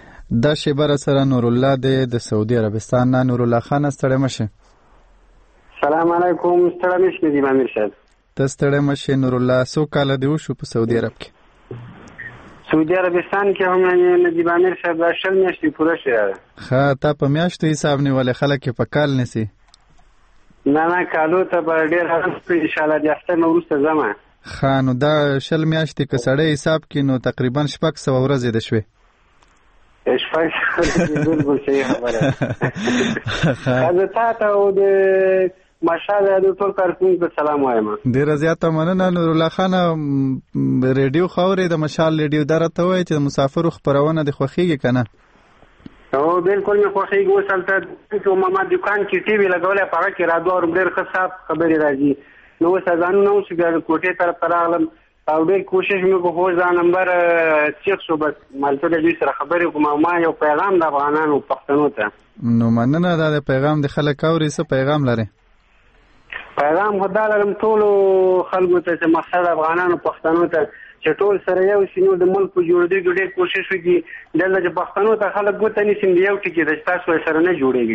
دا شیبه سره نور الله د سعودي عربستان نه. نور الله خان ستړی مشه. سلام علیکم. ستړی مشه دی امیر صاحب. تستړی مشه نور الله. سو کال دی وشو په سعودي عرب کې. سعودي عربستان کې هم نجیب امیر صاحب شل میاشتې پوره شوه. ښه تا په میاشتو حساب نیولې خلک په کال نسی. نه کالو ته به ډېر هغه ان شاء الله د هفته نه وروسته ځمه. ښه نو دا شل میاشتې که سړی حساب کړي نو تقریبا 600 ورځې ده شوې. بالکل صحیح خبره. زه تا ته او د ماشاءالله د ټول کارکونکو سلام وایم. ډیره زیاته مننه نور الله خان. ریډیو خاورې د مشال ریډیو درته وایي چې د مسافرو خبرونه د خوښیږي کنه؟ او بالکل مې خوښیږي. اوس هلته چې ما دکان کې ټي وي لګولی په هغه کې راډیو اورم ډېر ښه صاف خبرې راځي. نو اوس ځانونه اوس کوټې طرف ته راغلم او ډېر کوشش مې وکړو خو دا نمبر چیک شو بس مالته د دوی سره خبرې کوم او ما یو پیغام د افغانانو پښتنو ته. نو مننه. دا د پیغام د خلک اوري څه پیغام لري؟ پیغام خدا لرم ټولو خلکو ته چې مقصد افغانانو پښتنو ته چې ټول سره یو شي نو د ملک په جوړېدو کې ډېر کوشش وکړي. دلته چې پښتنو ته خلک ګوته نیسي د یو ټکي د تاسو سره نه جوړېږي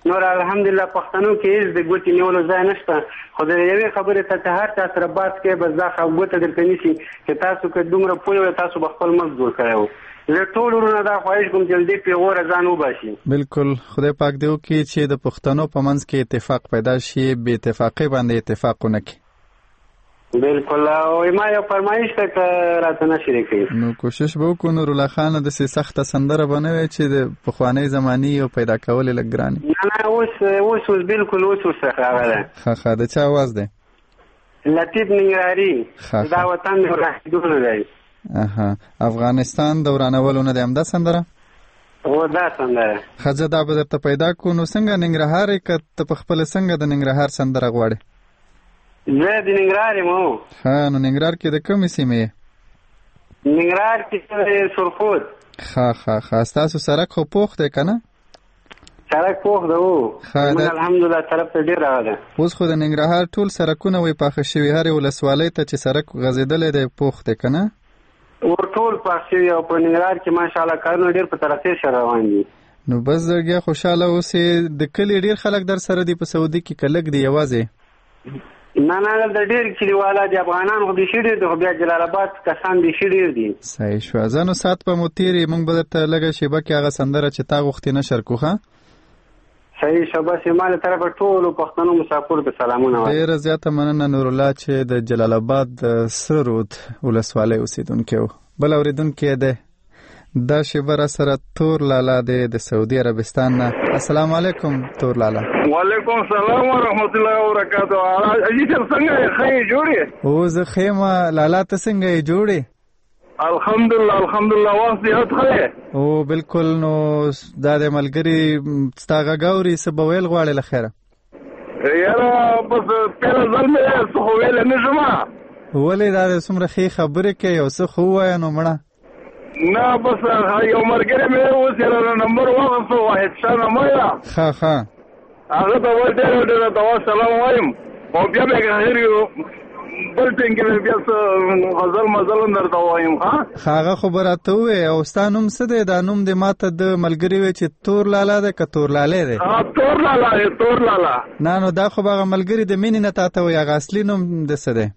نور الحمدلله پښتنو کې هیڅ د ګوتې نیولو ځای نشته خو د یوې خبرې ته چې هر چا سره بحث کوي بس دا ګوته درته نیسي چې تاسو که دومره پوه وئ تاسو به خپل ملک جوړ کړی و. زه ټول ورونه دا خواهش کوم چې له دې پیغوره ځان وباسي. بالکل خدای پاک دې وکړي چې د پښتنو په منځ کې اتفاق پیدا شي، بې اتفاقۍ باندې اتفاق ونه کړي. بالکل او ما یو فرمایش ته راته نه شریکوي نو کوشش به وکړو نور الله خان داسې سخته سندره به نه وي چې د پخوانۍ زمانې او پیدا کول یې لږ ګران وي. نه اوس بالکل اوس ورڅخه راغلی. ښه د چا اواز دی؟ لطیف ننګرهاري دا وطن د ورانېدو دی. افغانستان د ورانولو نه دی همدا سندره؟ هو دا سندره. ښه زه دا به درته پیدا کړو. نو څنګه ننګرهار یې که ته پخپله څنګه د ننګرهار سندره غواړې؟ زه د ننګرهار یم. ښه نو ننګرهار کې د کومې سیمې یې؟ ننګرهار کې سرخود. ښه ستاسو سړک خو پوخ دی که نه؟ سړک پوخ دی او الحمدلله طرف ته ډېر راغلی. اوس خو د ننګرهار ټول سړکونه وایي پاخه شوي، هرې ولسوالۍ ته چې سړک غځېدلی دی پوخ دی که نه؟ ټول پاخ شوي او په ننګرهار کې ماشاءالله کارونه ډېر په ترقۍ سره روان دي. نو بس زړګیا خوشحاله اوسې. د کلي ډېر خلک در سره دي په سعودي کې که لږ دي یوازې؟ نه د ډېر کلیواله دي افغانان خو بیخي ډېر دي خو بیا جلال آباد کسان بیخي ډېر دي. صحیح شوه. زه نو ساعت به مو تېرې موږ به درته لږه شیبه کې هغه سندره چې تا غوښتې نشر کړو. ښه صحیح شو. بس ما له طرفه ټولو پښتنو مسافرو ته سلامونه وایم. ډېره زیاته مننه نور الله چې د جلال آباد د سره رود ولسوالۍ اوسېدونکی و. بل اورېدونکی دی دا شیبه را سره تور لالا دی د سعودي عربستان نه. السلام علیکم تور لالا. وعلیکم السلام ورحمت الله وبرکاته. اجي تر څنګه ښه جوړې؟ او زه ښه یم لالا، ته څنګه یې جوړې؟ الحمدلله وخت دې ښه. او بالکل. نو دا د ملګري ستا غږ اوري څه به ویل غواړې له خیره؟ یاره بس پیله ځل مې څه خو ویلی نه شم. ولې دا د څومره ښې خبرې کوې یو څه خو ووایه نو مړه. نه بس یو ملګری مې اوس یې راله نمبر واخیستو واحد شاه نامه یې ښه هغه ته وایي ډېره دوا سلام وایم او بیا مې که هېر یو بل ټینګ کې مې بیا څه غزل مزل هم درته وایم. هغه خو به راته ووایې. او ستا نوم څه دی؟ دا نوم دې ما ته د ملګري وی چې تور لالا دی که تور لالی دی؟ تور لالا دی. تور لالا. نه نو دا خو به هغه ملګري د مینې نه تا ته وایي. هغه اصلي نوم د څه دی؟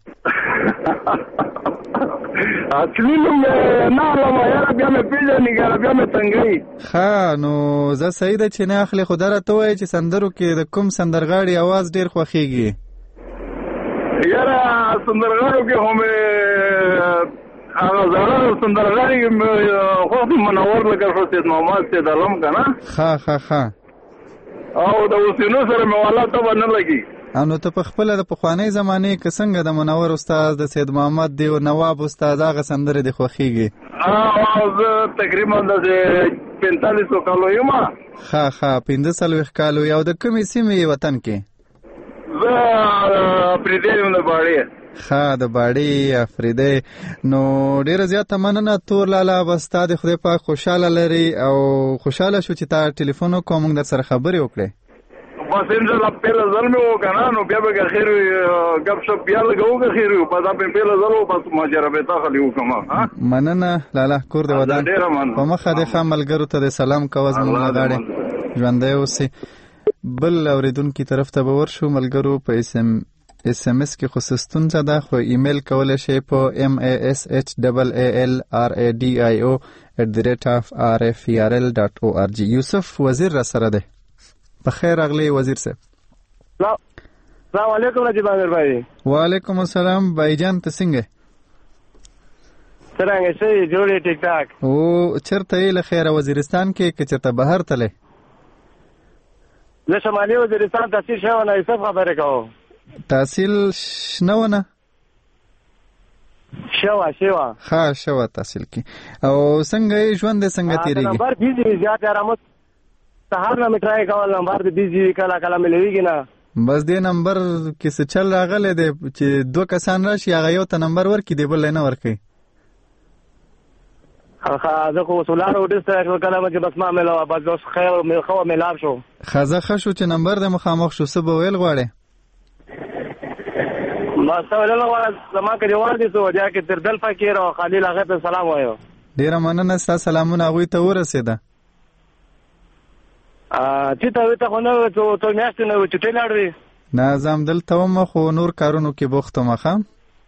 اصلي نوم نه علم یاره بیا مې پېژني که بیا مې تنګوي. ښه نو زه صحیح ده چې نه اخلې خو دا راته ووایې چې سندرو کې د کوم سندرغاړي اواز ډېر خوښېږي؟ یاره سندرغاړو کې خو مې هغه زاړه سندرغاړي خوښ منور لکه شو سید محمد سید علم که نه. ښه او د اوسینو سره مې والا طبعه نه لګي. نو ته په خپله د پخوانۍ زمانې که څنګه د منور استاد د سید محمد دی او نواب استاد هغه سندرې دې خوښېږي؟ زه تقریبا داسې 45 کالو یم. ښه 45 کالو. او د کومې سیمې یې وطن کې؟ زه افریدی یم د باړې. ښه د باړې افریدی. نو ډېره زیاته مننه تور لالا. بس تا د خدای پاک خوشحاله لري او خوشحاله شو چې تا ټلیفون وکړو موږ در سره خبرې وکړې. بس انشاءالله پیله ځل مې وکنه نو بیا به که خیر وي ګپ شپ بیا لږه وکړه خیر وي بس دا مې پیله ځل و بس ماجربې تا خالي وکړم. مننه لالا کور دې ودان په مخه دې ښه ملګرو ته دې سلام کوه زموږ له غاړې ژوندی اوسې. بل اورېدونکي طرف ته به ورشو ملګرو. په اس ام اس کې خو څه ستونزه ده خو ایمیل کولی شئ په mashallradio@rferl.org. یوسف وزیر را سره دی. بخیر راغلی وزیر صاحب. السلام علیکم نجیب عامر بھائی. وعلیکم السلام بھائی جان ته څنګه؟ څرنګه شئ جوړې ټیک ټاک؟ او چېرته یې له خیره وزیرستان کې که چېرته بهر تللی؟ زه شمالي وزیرستان تحصیل شوی نه یوسف خبرې کوم. تحصیل شنه ونه؟ شوه ښه شوه تحصیل کې. او څنګه یې ژوند دی څنګه تېرېږي؟ نمبر بیزي زیات ارامت سهار نه مې ټرای کول نمبر د بیزي کله ملویږي نه. بس دې نمبر کې څه چل راغلی دی چې 2 کسان راشي هغه یو ته نمبر ورکړي دی بل نه ورکوي. زه خو وصولانو ډېر کله چې بس ما ملوه بس اوس خیر ښه ملاب شو. ښه شو چې نمبر د مخامخ شو. څه به ویل غواړې؟ ما څه ویل غواړم زما که جوار دي سعودیا کې تر دل فقیر او خلیل هغې ته سلام وایو. ډېره مننه ستا سلامونه هغوی ته ورسېده. چې ته خو نه ته میاشتې نه چټۍ لاړې نه زم دلته وم خو نور کارونو کې بوخت وم ښه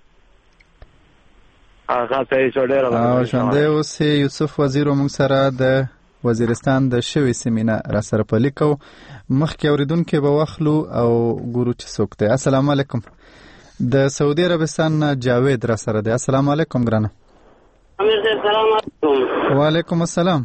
هغه صحیح شو ډېره او ژوندی اوس یوسف وزیر موږ سره د وزیرستان د شوې سیمې نه راسره پلي کوو مخکې اورېدونکي به واخلو او ګورو چې څوک دی. السلام علیکم. د سعودي عربستان نه جاوید راسره دی. السلام علیکم ګرانه. امیر صاحب سلام علیکم. وعلیکم السلام.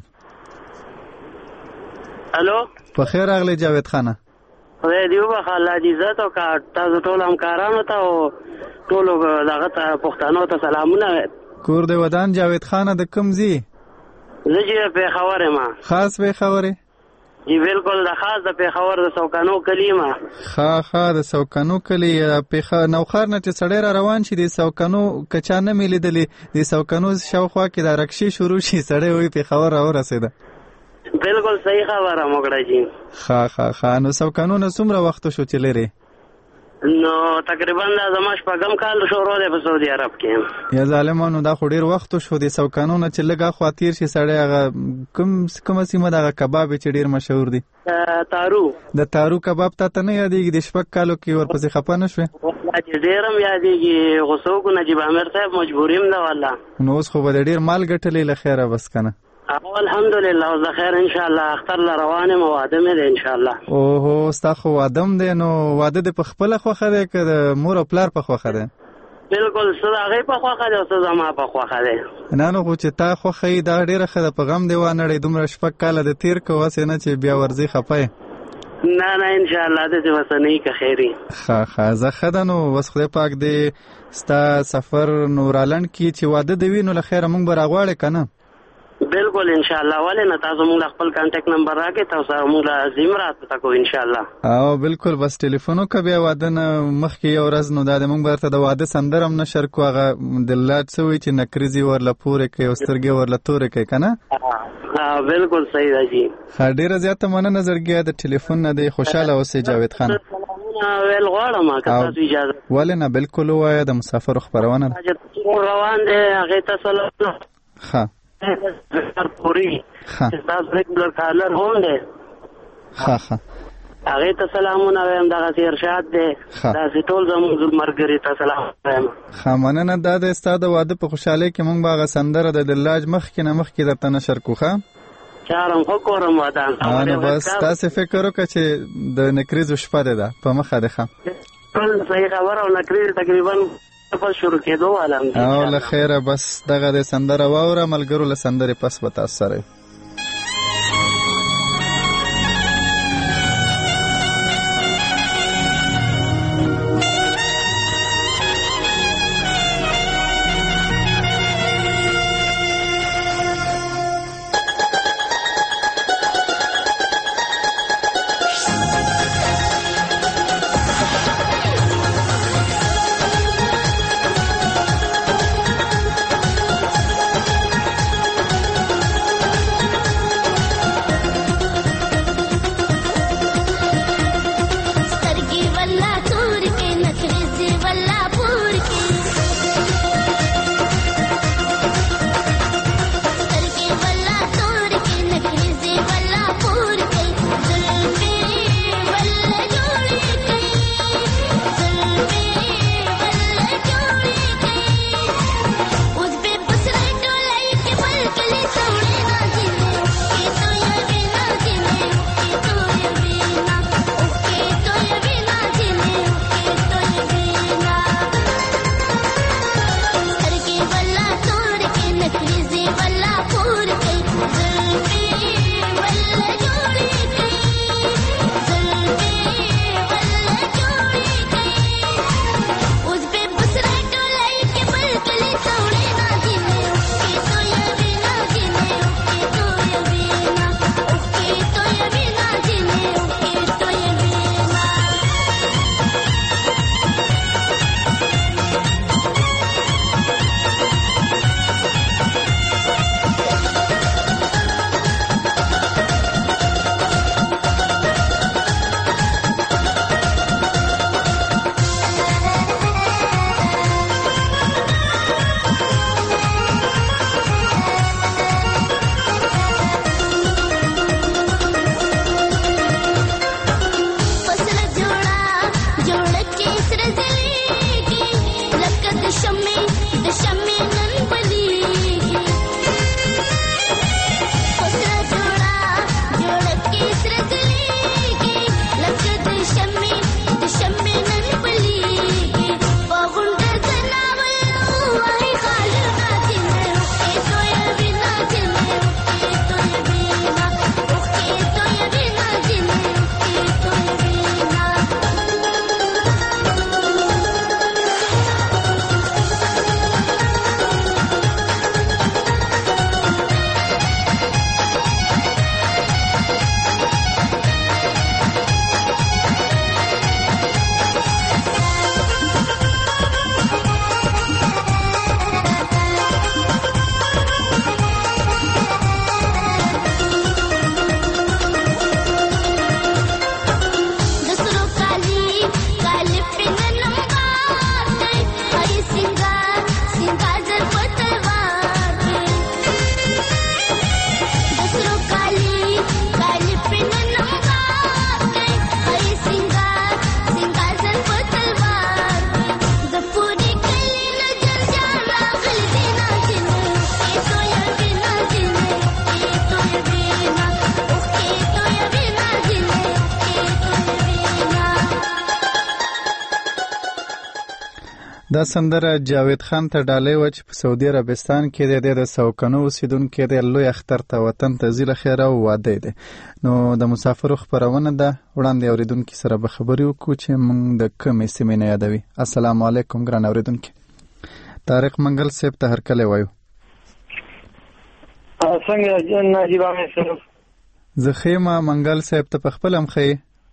الو په خیر راغلی جاوید خانه. خدای دې وبخښه الله دې عزت وکړه تاسو ټول همکارانو ته او ټولو دغه ته پښتنو ته سلامونه. کور دې ودان جاوید خانه د کوم ځای؟ زه چې پېښور یم. خاص پېښور یې؟ جی بالکل د خاص د پېښور د سوکانو کلي یم. ښه د سوکانو کلي نوښار نه چې سړی را روان شي د سوکانو کچا نه مې لیدلې د سوکانو شاوخوا کې د رکشې شروع شي سړی وایي پېښور راورسېده. بالکل صحیح خبره موږ جی. ښه نو سوکانو نه څومره وخت شو چې لرې؟ نو تقریبا دا زما شپږم کال شروع دی په سعودي عرب کې. یا ظالمانو دا خو ډېر وخت شو د سوکانو نه چې لږ اخوا تېر شي سړی هغه کومه سیمه دغه کباب چې ډېر مشهور دی؟ تارو. د تارو کباب تا ته نه یادېږي د شپږ کالو کې ورپسې خفه نه شوې؟ چې ډېر هم یادېږي خو څوک نجیب عامر صاحب مجبوري هم ده والله. نو اوس خو به د ډېر مال ګټلې له خیره بس که نه؟ الحمدلله اوس د خیر انشاءالله اختر له روان یم واده مې دی انشاءالله. اوهو ستا خو واده م دی نو واده دې په خپله خوښه دی که د مور او پلار په خوښه دی؟ بالکل څه د هغې په خوښه دی او څه زما په خوښه دی. نه نو خو چې تا خوښه یي دا ډېره ښه ده په غم دې وانړئ دومره شپږ کاله د تېر که هسې نه چې بیا ورځې خفه یې. نه انشاءالله داسې به څه نه وي که خیر وي. ښه زه ښه ده نو بس خدای پاک دې ستا سفر نو رالنډ کړي چې واده دې وي نو له خیره موږ به راغواړې که نه؟ بالکل انشاءالله ولې نه تاسو موږ خپل کانټیکټ نمبر راکړئ تاسو موږ عظیم رابطه کوو انشاءالله. او بالکل بس ټلیفون وکړه بیا واده نه مخکې یو ورځ نو دا د موږ به درته د واده سندره هم نشر کړو هغه د لاټ څه وایي چې نکریزې ورله پورې کوي او سترګې ورله تورې کوي که نه؟ بالکل صحیح ده جی. ډېره زیاته مننه زړګیه د ټلیفون نه دی خوشحاله اوسئ جاوید خان. ویل غواړم که تاسو اجازه. ولې نه بالکل ووایه د مسافرو خپرونه ده. روان دی هغې ته سلام. ښه پوری تاسو ریګولر کالر هم دی. ښه هغې ته سلامونه وایم دغسې ارشاد دی داسې ټول زموږ ملګري ته سلام وایم. ښه مننه دا دی ستا د واده په خوشحالۍ کې موږ به هغه سندره د دلاج مخکې نه مخکې درته نشر کړو. ښه چارم خو کورم ودان نو بس تاسې فکر وکړه چې د نکریزو شپه دی ده په مخه دی. ښه صحیح خبره او نکریز تقریبا شروع کېدو والا او له خیره بس دغه د سندره واوره ملګرو له سندرې پس به تاسو سره دا سندره جاوید خان ته ډالۍ و چې په سعودي عربستان کې د 100 کلو اوسیدونکي د لوی اختر ته وطن ته ځي له خیره او واده دی. نو د مسافرو خپرونه ده، وړاندې اوریدونکي سره به خبرې وکړو چې موږ د کومې سیمې نه یادوي. السلام علیکم ګران اوریدونکي. طارق منګل صاحب ته هرکلی وایو. څنګه نجیب امیر صاحب؟ زه خیمه منګل صاحب ته په خپل هم ښې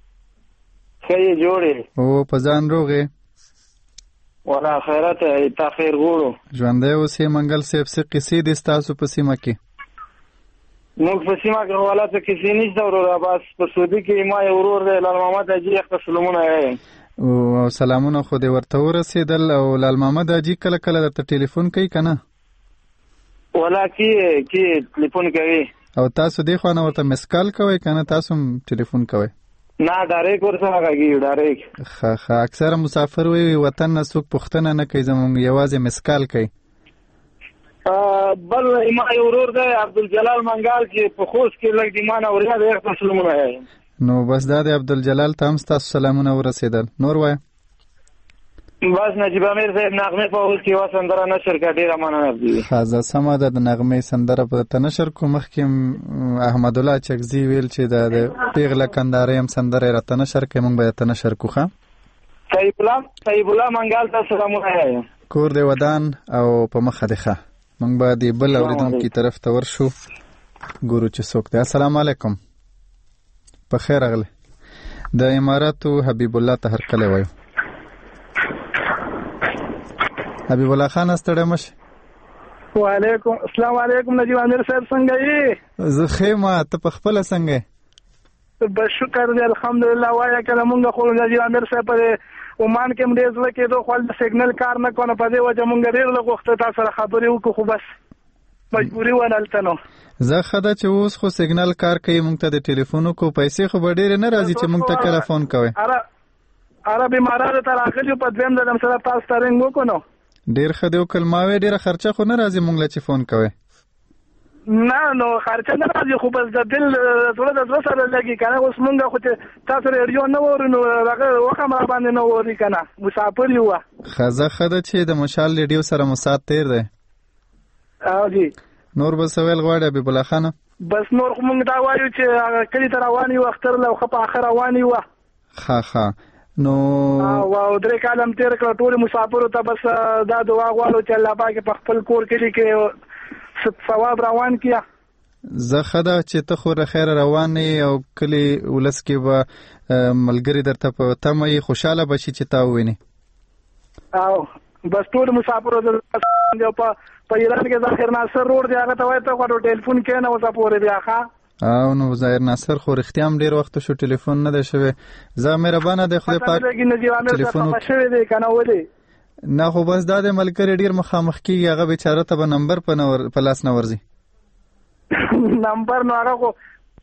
جوړې او په ځان روغې ولا خیرات تا خیر غوړو ژوندی اوسې منګل صاحب. څه قصې دي ستاسو په سیمه کې؟ موږ په سیمه کې حواله څه کیسې نشته وروره، بس په سعودي کې ما یو ورور دی لال محمد حاجي اخته سلامونه یې او سلامونه خو دې ورته ورسېدل. او لال محمد حاجي کله کله درته ټلیفون کوي که نه؟ ولا کې ټلیفون کوي. او تاسو دې خوا نه ورته مس کال کوئ که نه تاسو هم ټلیفون کوئ؟ نه ډایرک ورسره غږی ډایرک. ښه اکثره مسافر وي وطن نه څوک پوښتنه نه کوي، زموږ یوازې مس کال کوي. بل ما یو ورور دی عبدالجلال منګال چې په خوست کې لږ د ما نه اورېده دی اخته سلامونه یې. نو بس دا د عبدالجلال ته هم ستاسو سلامونه ورسېدل. نور وایه؟ بس نجیب امیر صاحب نغمې په اوس کې یوه سندره نشر کړه، ډېره مننه دی. ښه سمه ده، د نغمې سندره به ته نشر کړو. مخکې احمد الله چکزي ویل چې د پیغله کندارۍ هم سندره یې راته نشر کړې، موږ به یې ته نشر کړو. ښه طیب الله منګال ته سلامونه یې. کور دې ودان او په مخه دې ښه. موږ به د بل اورېدونکي طرف ته ورشو، ګورو چې څوک دی. السلام علیکم. په خیر راغلی. د اماراتو حبیب الله ته هرکلی وایو. حبیب الله خان ستړی مشه. وعلیکم السلام علیکم نجیب امیر صاحب څنګه یې؟ زه ښه ما، ته په خپله څنګه یې؟ بس شکر دی الحمدلله. وایه که مونږ خو نجیب امیر صاحب په عمان کې هم ډېر زړه کېدو خو هلته سیګنل کار نه کوو، په دې وجه مونږ ډېر لږ وخته تا سره خبرې وکړو، خو بس مجبوري وه هلته نو. زه ښه ده چې اوس خو سیګنل کار کوي، مونږ ته د ټلیفون وکړو، پیسې خو به ډېرې نه راځي چې مونږ ته کله فون کوئ. عرب اماراتو ته راغلي په دویم ځل هم سره تاسو ته رنګ وکړو نو. ډېر ښه دی وکړل. ما وی ډېره خرچه خو نه راځي مونږ له چې فون کوئ؟ نه نو خرچه نه راځي، خو بس د دل زړه د زړه سره لګي که نه. اوس مونږ خو چې تاسو ریډیو نه وورو نو هغه وخت هم را باندې نه ووري که نه، مسافر یو. ښه ده چې د مشال ریډیو سره مو سات تېر دی. او جی نور به څه ویل غواړې حبیب الله خانه؟ بس نور خو مونږ دا وایو چې کلي ته روان یو، اختر له ښه په آخر روان یو. ښه نو او 3 کاله هم تېر کړه ټولو مسافرو ته. بس دا دعا غواړو چې الله پاک په خپل کور کلي کې ثواب روان کړي. زه ښه ده چې ته خو له خیره روان یې او کلي ولس کې به ملګري درته په تمه یې، خوشحاله به شي چې تا وویني. او بس ټولو مسافرو په ایران کې ظاهر ناصر روډ دی، هغه ته وایي ته خو ټلیفون کښېنه اوسه پورې بیا ښه. او نو ظاهر ناصر خو رښتیا هم ډېر وخت شو ټلیفون نه دی شوی. زه مهربانه دی خدای پاک ټلیفون شوی دی که نه ولې نه، خو بس دا د ملګري ډېر مخامخ کېږي، هغه بیچاره ته به نمبر په لاس نه ورځي. نمبر نو هغه خو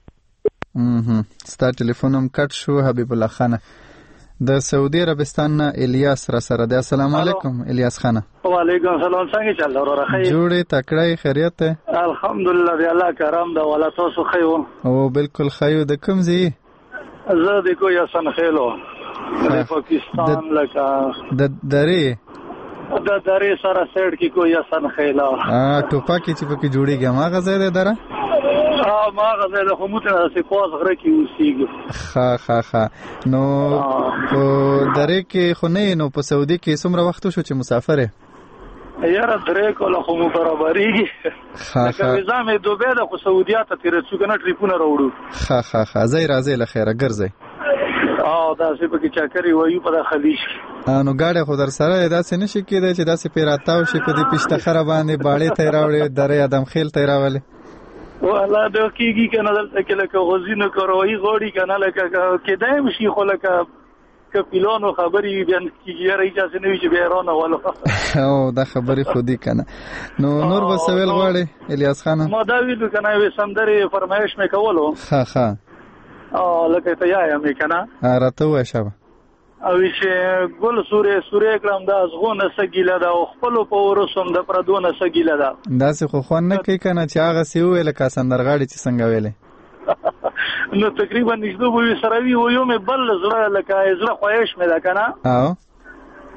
ستا ټلیفون هم کټ شو. حبیب الله خانه د سعودي عربستان نه الیاس را سره دی. السلام علیکم الیاس خانه. وعلیکم السلام. څنګه چل وروره؟ ښه جوړې تکړه خیریت دی؟ الحمدلله دی الله کرم ده. ولا تاسو ښه یو؟ او بالکل ښه یو. د کوم ځای؟ زه د کویا سنخیلو د پاکستان لکه د درې سره سیډ کې کویا سنخیلا ټوپاکې چې پکې جوړېږي هماغه ځای دی دره؟ هماغه ځای د خو موږ ته سپاس غره کې اوسېږو. ښه نو په درې کې خو نه یې، نو په سعودي کې څومره وخت شو چې مسافر یې؟ یاره 3 کاله خو مو برابرېږي. لکه ویزا مې دوبۍ ده خو سعودیا ته تېرېدو که نه ټریپونه راوړو. ښه ځئ راځئ له خیره ګرځئ. داسې پکې چاکرې وایو په دا خلیج کې. نو ګاډی خو در سره داسې نه شي کېدی چې داسې پرې راتاو شي په دې پیشتخره باندې باړې ته یې راوړې درې ادمخیل ته یې راولې؟ والله دا کېږي که نه دلته کې لکه غوزینو کاروایي غواړي که نه لکه کېدای هم شي خو لکه که پیلانو خبرې بیا کېږي یاره هېچ هسې نه وي چې بیا یې رانولو. او دا خبرې خو دي که نه. نو نور به څه ویل غواړې الیاس خانه؟ ما دا ویلو که نه یوې سندرې فرمایش مې کولو. ښه لکه ته یایم یې که نه؟ راته ووایه شابه. او چې ګل سورې کړم دا ازغونه څه ګیله ده او خپلو په ورسم د پردونه څه ګیله ده. داسې خو خوند نه کوي که نه چې هغسې وویې لکه سندرغاړي چې څنګه ویلې. نو تقریبا نږدې به وي سره وي، ویو مې بل زړه لکه زړه خواهش مې ده که نه.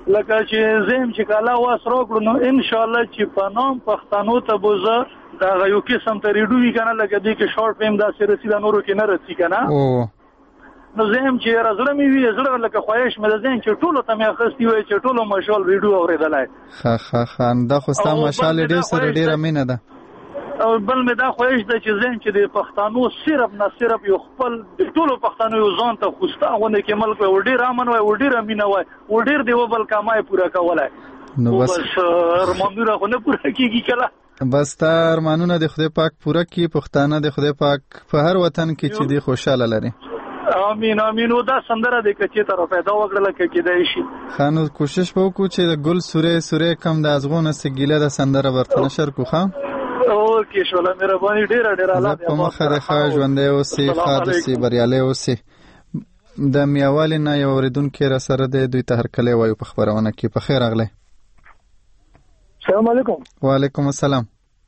لکه چې زم چې کاله واس راکړو نو ان شاء الله چې په نام پښتنو ته بوزه دا یو قسم ته ریډو وی کنه لکه دې کې شارټ فلم دا سره رسیدا نورو کې نه رسي کنه نو زم چې راځره می وی زړه لکه خواهش مې زین چې ټولو ته مې اخستي وای چې ټولو مشال ریډو اوریدلای خان دا خو ستا مشال ډیر سره ډیره مینه ده او بل مې دا خواهش ده چې زین چې د پښتنو صرف نه صرف یو خپل د ټولو پښتنو یو ځان ته خوستا غونه کې ملک و ډیر امن و ډیر امینه و ډیر دی وبل کمای پورا کولای نو بس ارمانونه خو نه پورا کیږي کله بس تا ارمانونه د خدای پاک پورا کی پښتانه د خدای پاک په هر وطن کې چې دی خوشاله لري امين امين او دا سندره د کچې طرف پیدا وکړل کې دای شي خانو کوشش وکړو چې د ګل سوره کم د ازغونه سګیله د سندره ورته نشر کو خام اوکې شوله مهرباني ډیره الله په مخه د ښه ژوندی اوسي ښه داسې بریالی اوسي د میاوالي نه یو اورېدونکی را سره دی دوی ته هرکلی وایو په خپرونه کې په خیر راغلی السلام علیکم وعلیکم السلام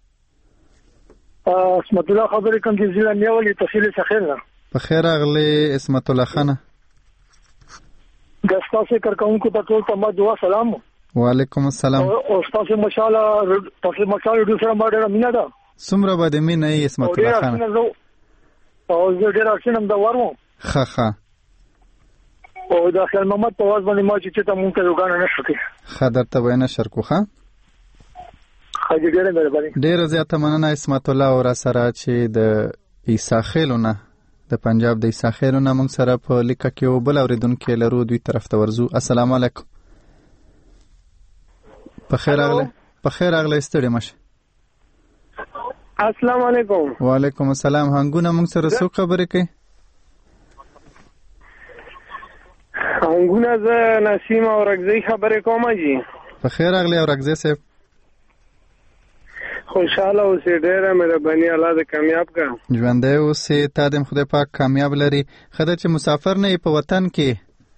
اسمت الله خبرې کوم چې ضلع میاوالي تحصیل سخیر نه په خیر راغلی اسمت الله خانه د ستاسو کارکوونکو ته ټول ته ما دعا سلام وعلیکم السلام او ستاسو مشاله ډو سره ما ډېره مینه ده څومره به د مینه یې اسمت الله خانه او زه ډېر اکشنم د وارم ښه او د خیال محمد په واز باندې ما چې ته مونږ ته وګڼه نه شکې ښه درته به نه شر کو ښه ډېره مهرباني ډېره زیاته مننه اسمت الله او را سره چې د عیسی خیلو نه د پنجاب د عیسی خیلو نه مونږ سره په لیکه کې یو بل اورېدونکی لرو دوی طرف ته ورځو السلام علیکم په خیر راغلی ستړي مشه السلام علیکم وعلیکم السلام هنګونه موږ سره څو خبرې کوي هنګونه زه نسیم او رګزی خبرې کوم جی په خیر راغلی او رګزی صاحب خوشاله اوسې ډېره مهرباني الله دې کامیاب کړه ژوندی اوسې تا دې خدای پاک کامیاب لري ښه ده چې مسافر نه یې په وطن کې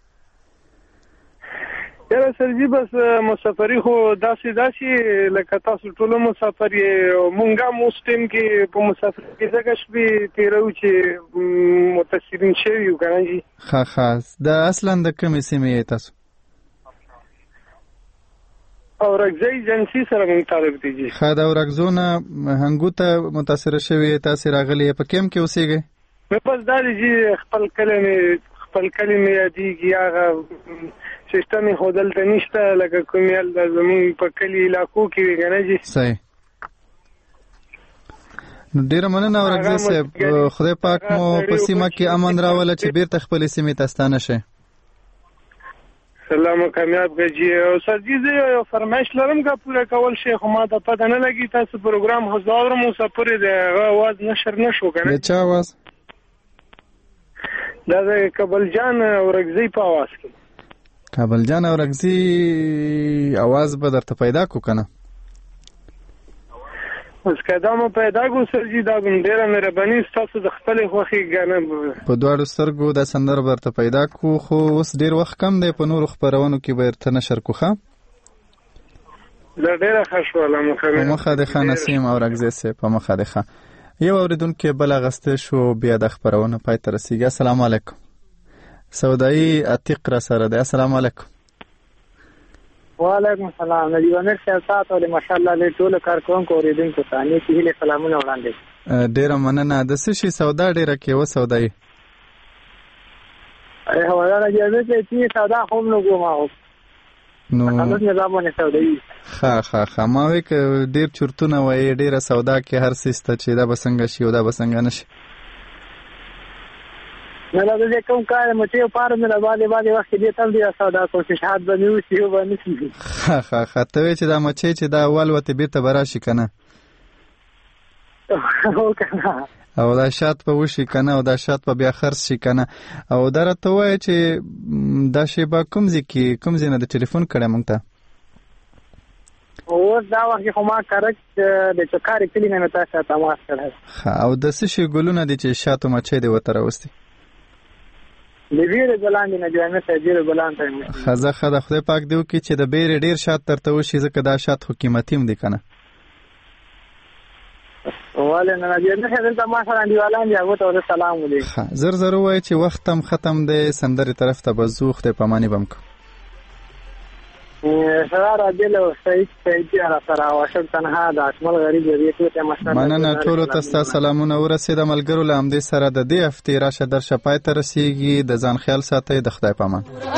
یاره سرجی بس مسافری خو داسې لکه تاسو ټولو مسافر یې مونږ هم اوس ټیم کې په مسافر کې ځکه شپې تېروو چې متاثرین شوي یو که نه جي ښه د اصلا د کومې سیمې یې تاسو اورکزی ایجنسي سره مونږ تعلق دی جي ښه د اورکزو نه هنګو ته متاثره شوي تاسې راغلي په کیم کې اوسېږئ مې بس دا دی چې خپل کلی مې یادېږي هغه سیستم خو دلته نشته لکه کوم یال د زمون په کلی علاقو کې وي که نه جي صحیح نو ډېره مننه اورکزی صاحب خدای پاک مو په سیمه کې امن راوله چې بیرته خپلې سیمې ته ستانه شئ سلام کامیاب گجی او سرجی زه یو فرمایش لرم که پوره کول شي خو ما ته پته نه لګي تاسو پروګرام هزار مسافر دی هغه आवाज نشر نشو کنه چا आवाज دا د کابل جان اورکزی په आवाज کې کابل جان اورکزی आवाज به درته پیدا کو کنه اوس کدامو پیدا کو سرجی دا ډیره مهرباني تاسو د خپل خوخي غنه په دواړو سترګو د سندر برته پیدا کو خو اوس ډیر وخت کم دی په نور خبرونو کې به تر نشر کوخه دا ډیره خوشاله مخه د خانسیم اورکزی سه په مخه د خ یو اوریدونکو بل غسته شو بیا د خبرونه پای تر رسیدي السلام علیکم سودای عتیق را سره ده السلام علیکم وعلیکم السلام نبی امیر صاحب تاسو له ماشاءالله له ټول کارکونکو اوریدونکو ته نیکی هیله سلامونه وړاندې ډیره مننه د سشي سودا ډیره کې و سودای هغه راځي چې سودا هم نو ګوما نو هغه نظامونه سودای ښه ما وی ک ډیر چورتونه وای ډیره سودا کې هر سیسته چې دا بسنګ شي او دا بسنګ نشي نه دا کوم کار مته پاره نه باندې وخت دې تم دي سودا کوشش حد بنو سی و باندې ښه ته وی چې دا مچې چې دا اول وته بیرته براشي کنه او دا شات په وشي کنه او دا شات په بیا خرڅ شي کنه او درته وای چې دا شی با کوم ځای نه د ټلیفون کړه مونږ ته او دا وخت خو ما کارک د چکارې کلی نه تاسو ته تماس کړه او د څه شی ګلونه دي چې شاتو مچې دی وته راوستي د ویره بلاندې نه جوړه سره ډیر بلاندې خزه خدای خدای پاک دیو کی چې د بیر ډیر شات ترته وشي ځکه دا شات خو قیمتي هم دي کنه واله نه جوړه سره د ما سره دیوالان دی هغه ته سلام علیکم زر وای چې وخت هم ختم دی سندري طرف ته بزوخ ته پمانی بم کو سره راځي له سعید را سره واشنګ تنها د اکمل غریب دی ته مسله مننه ټول ته سلامونه ورسېد ملګرو لامدې سره د دې هفتې راشه درشه پای ته رسیږي د ځان خیال ساتئ د خدای پامان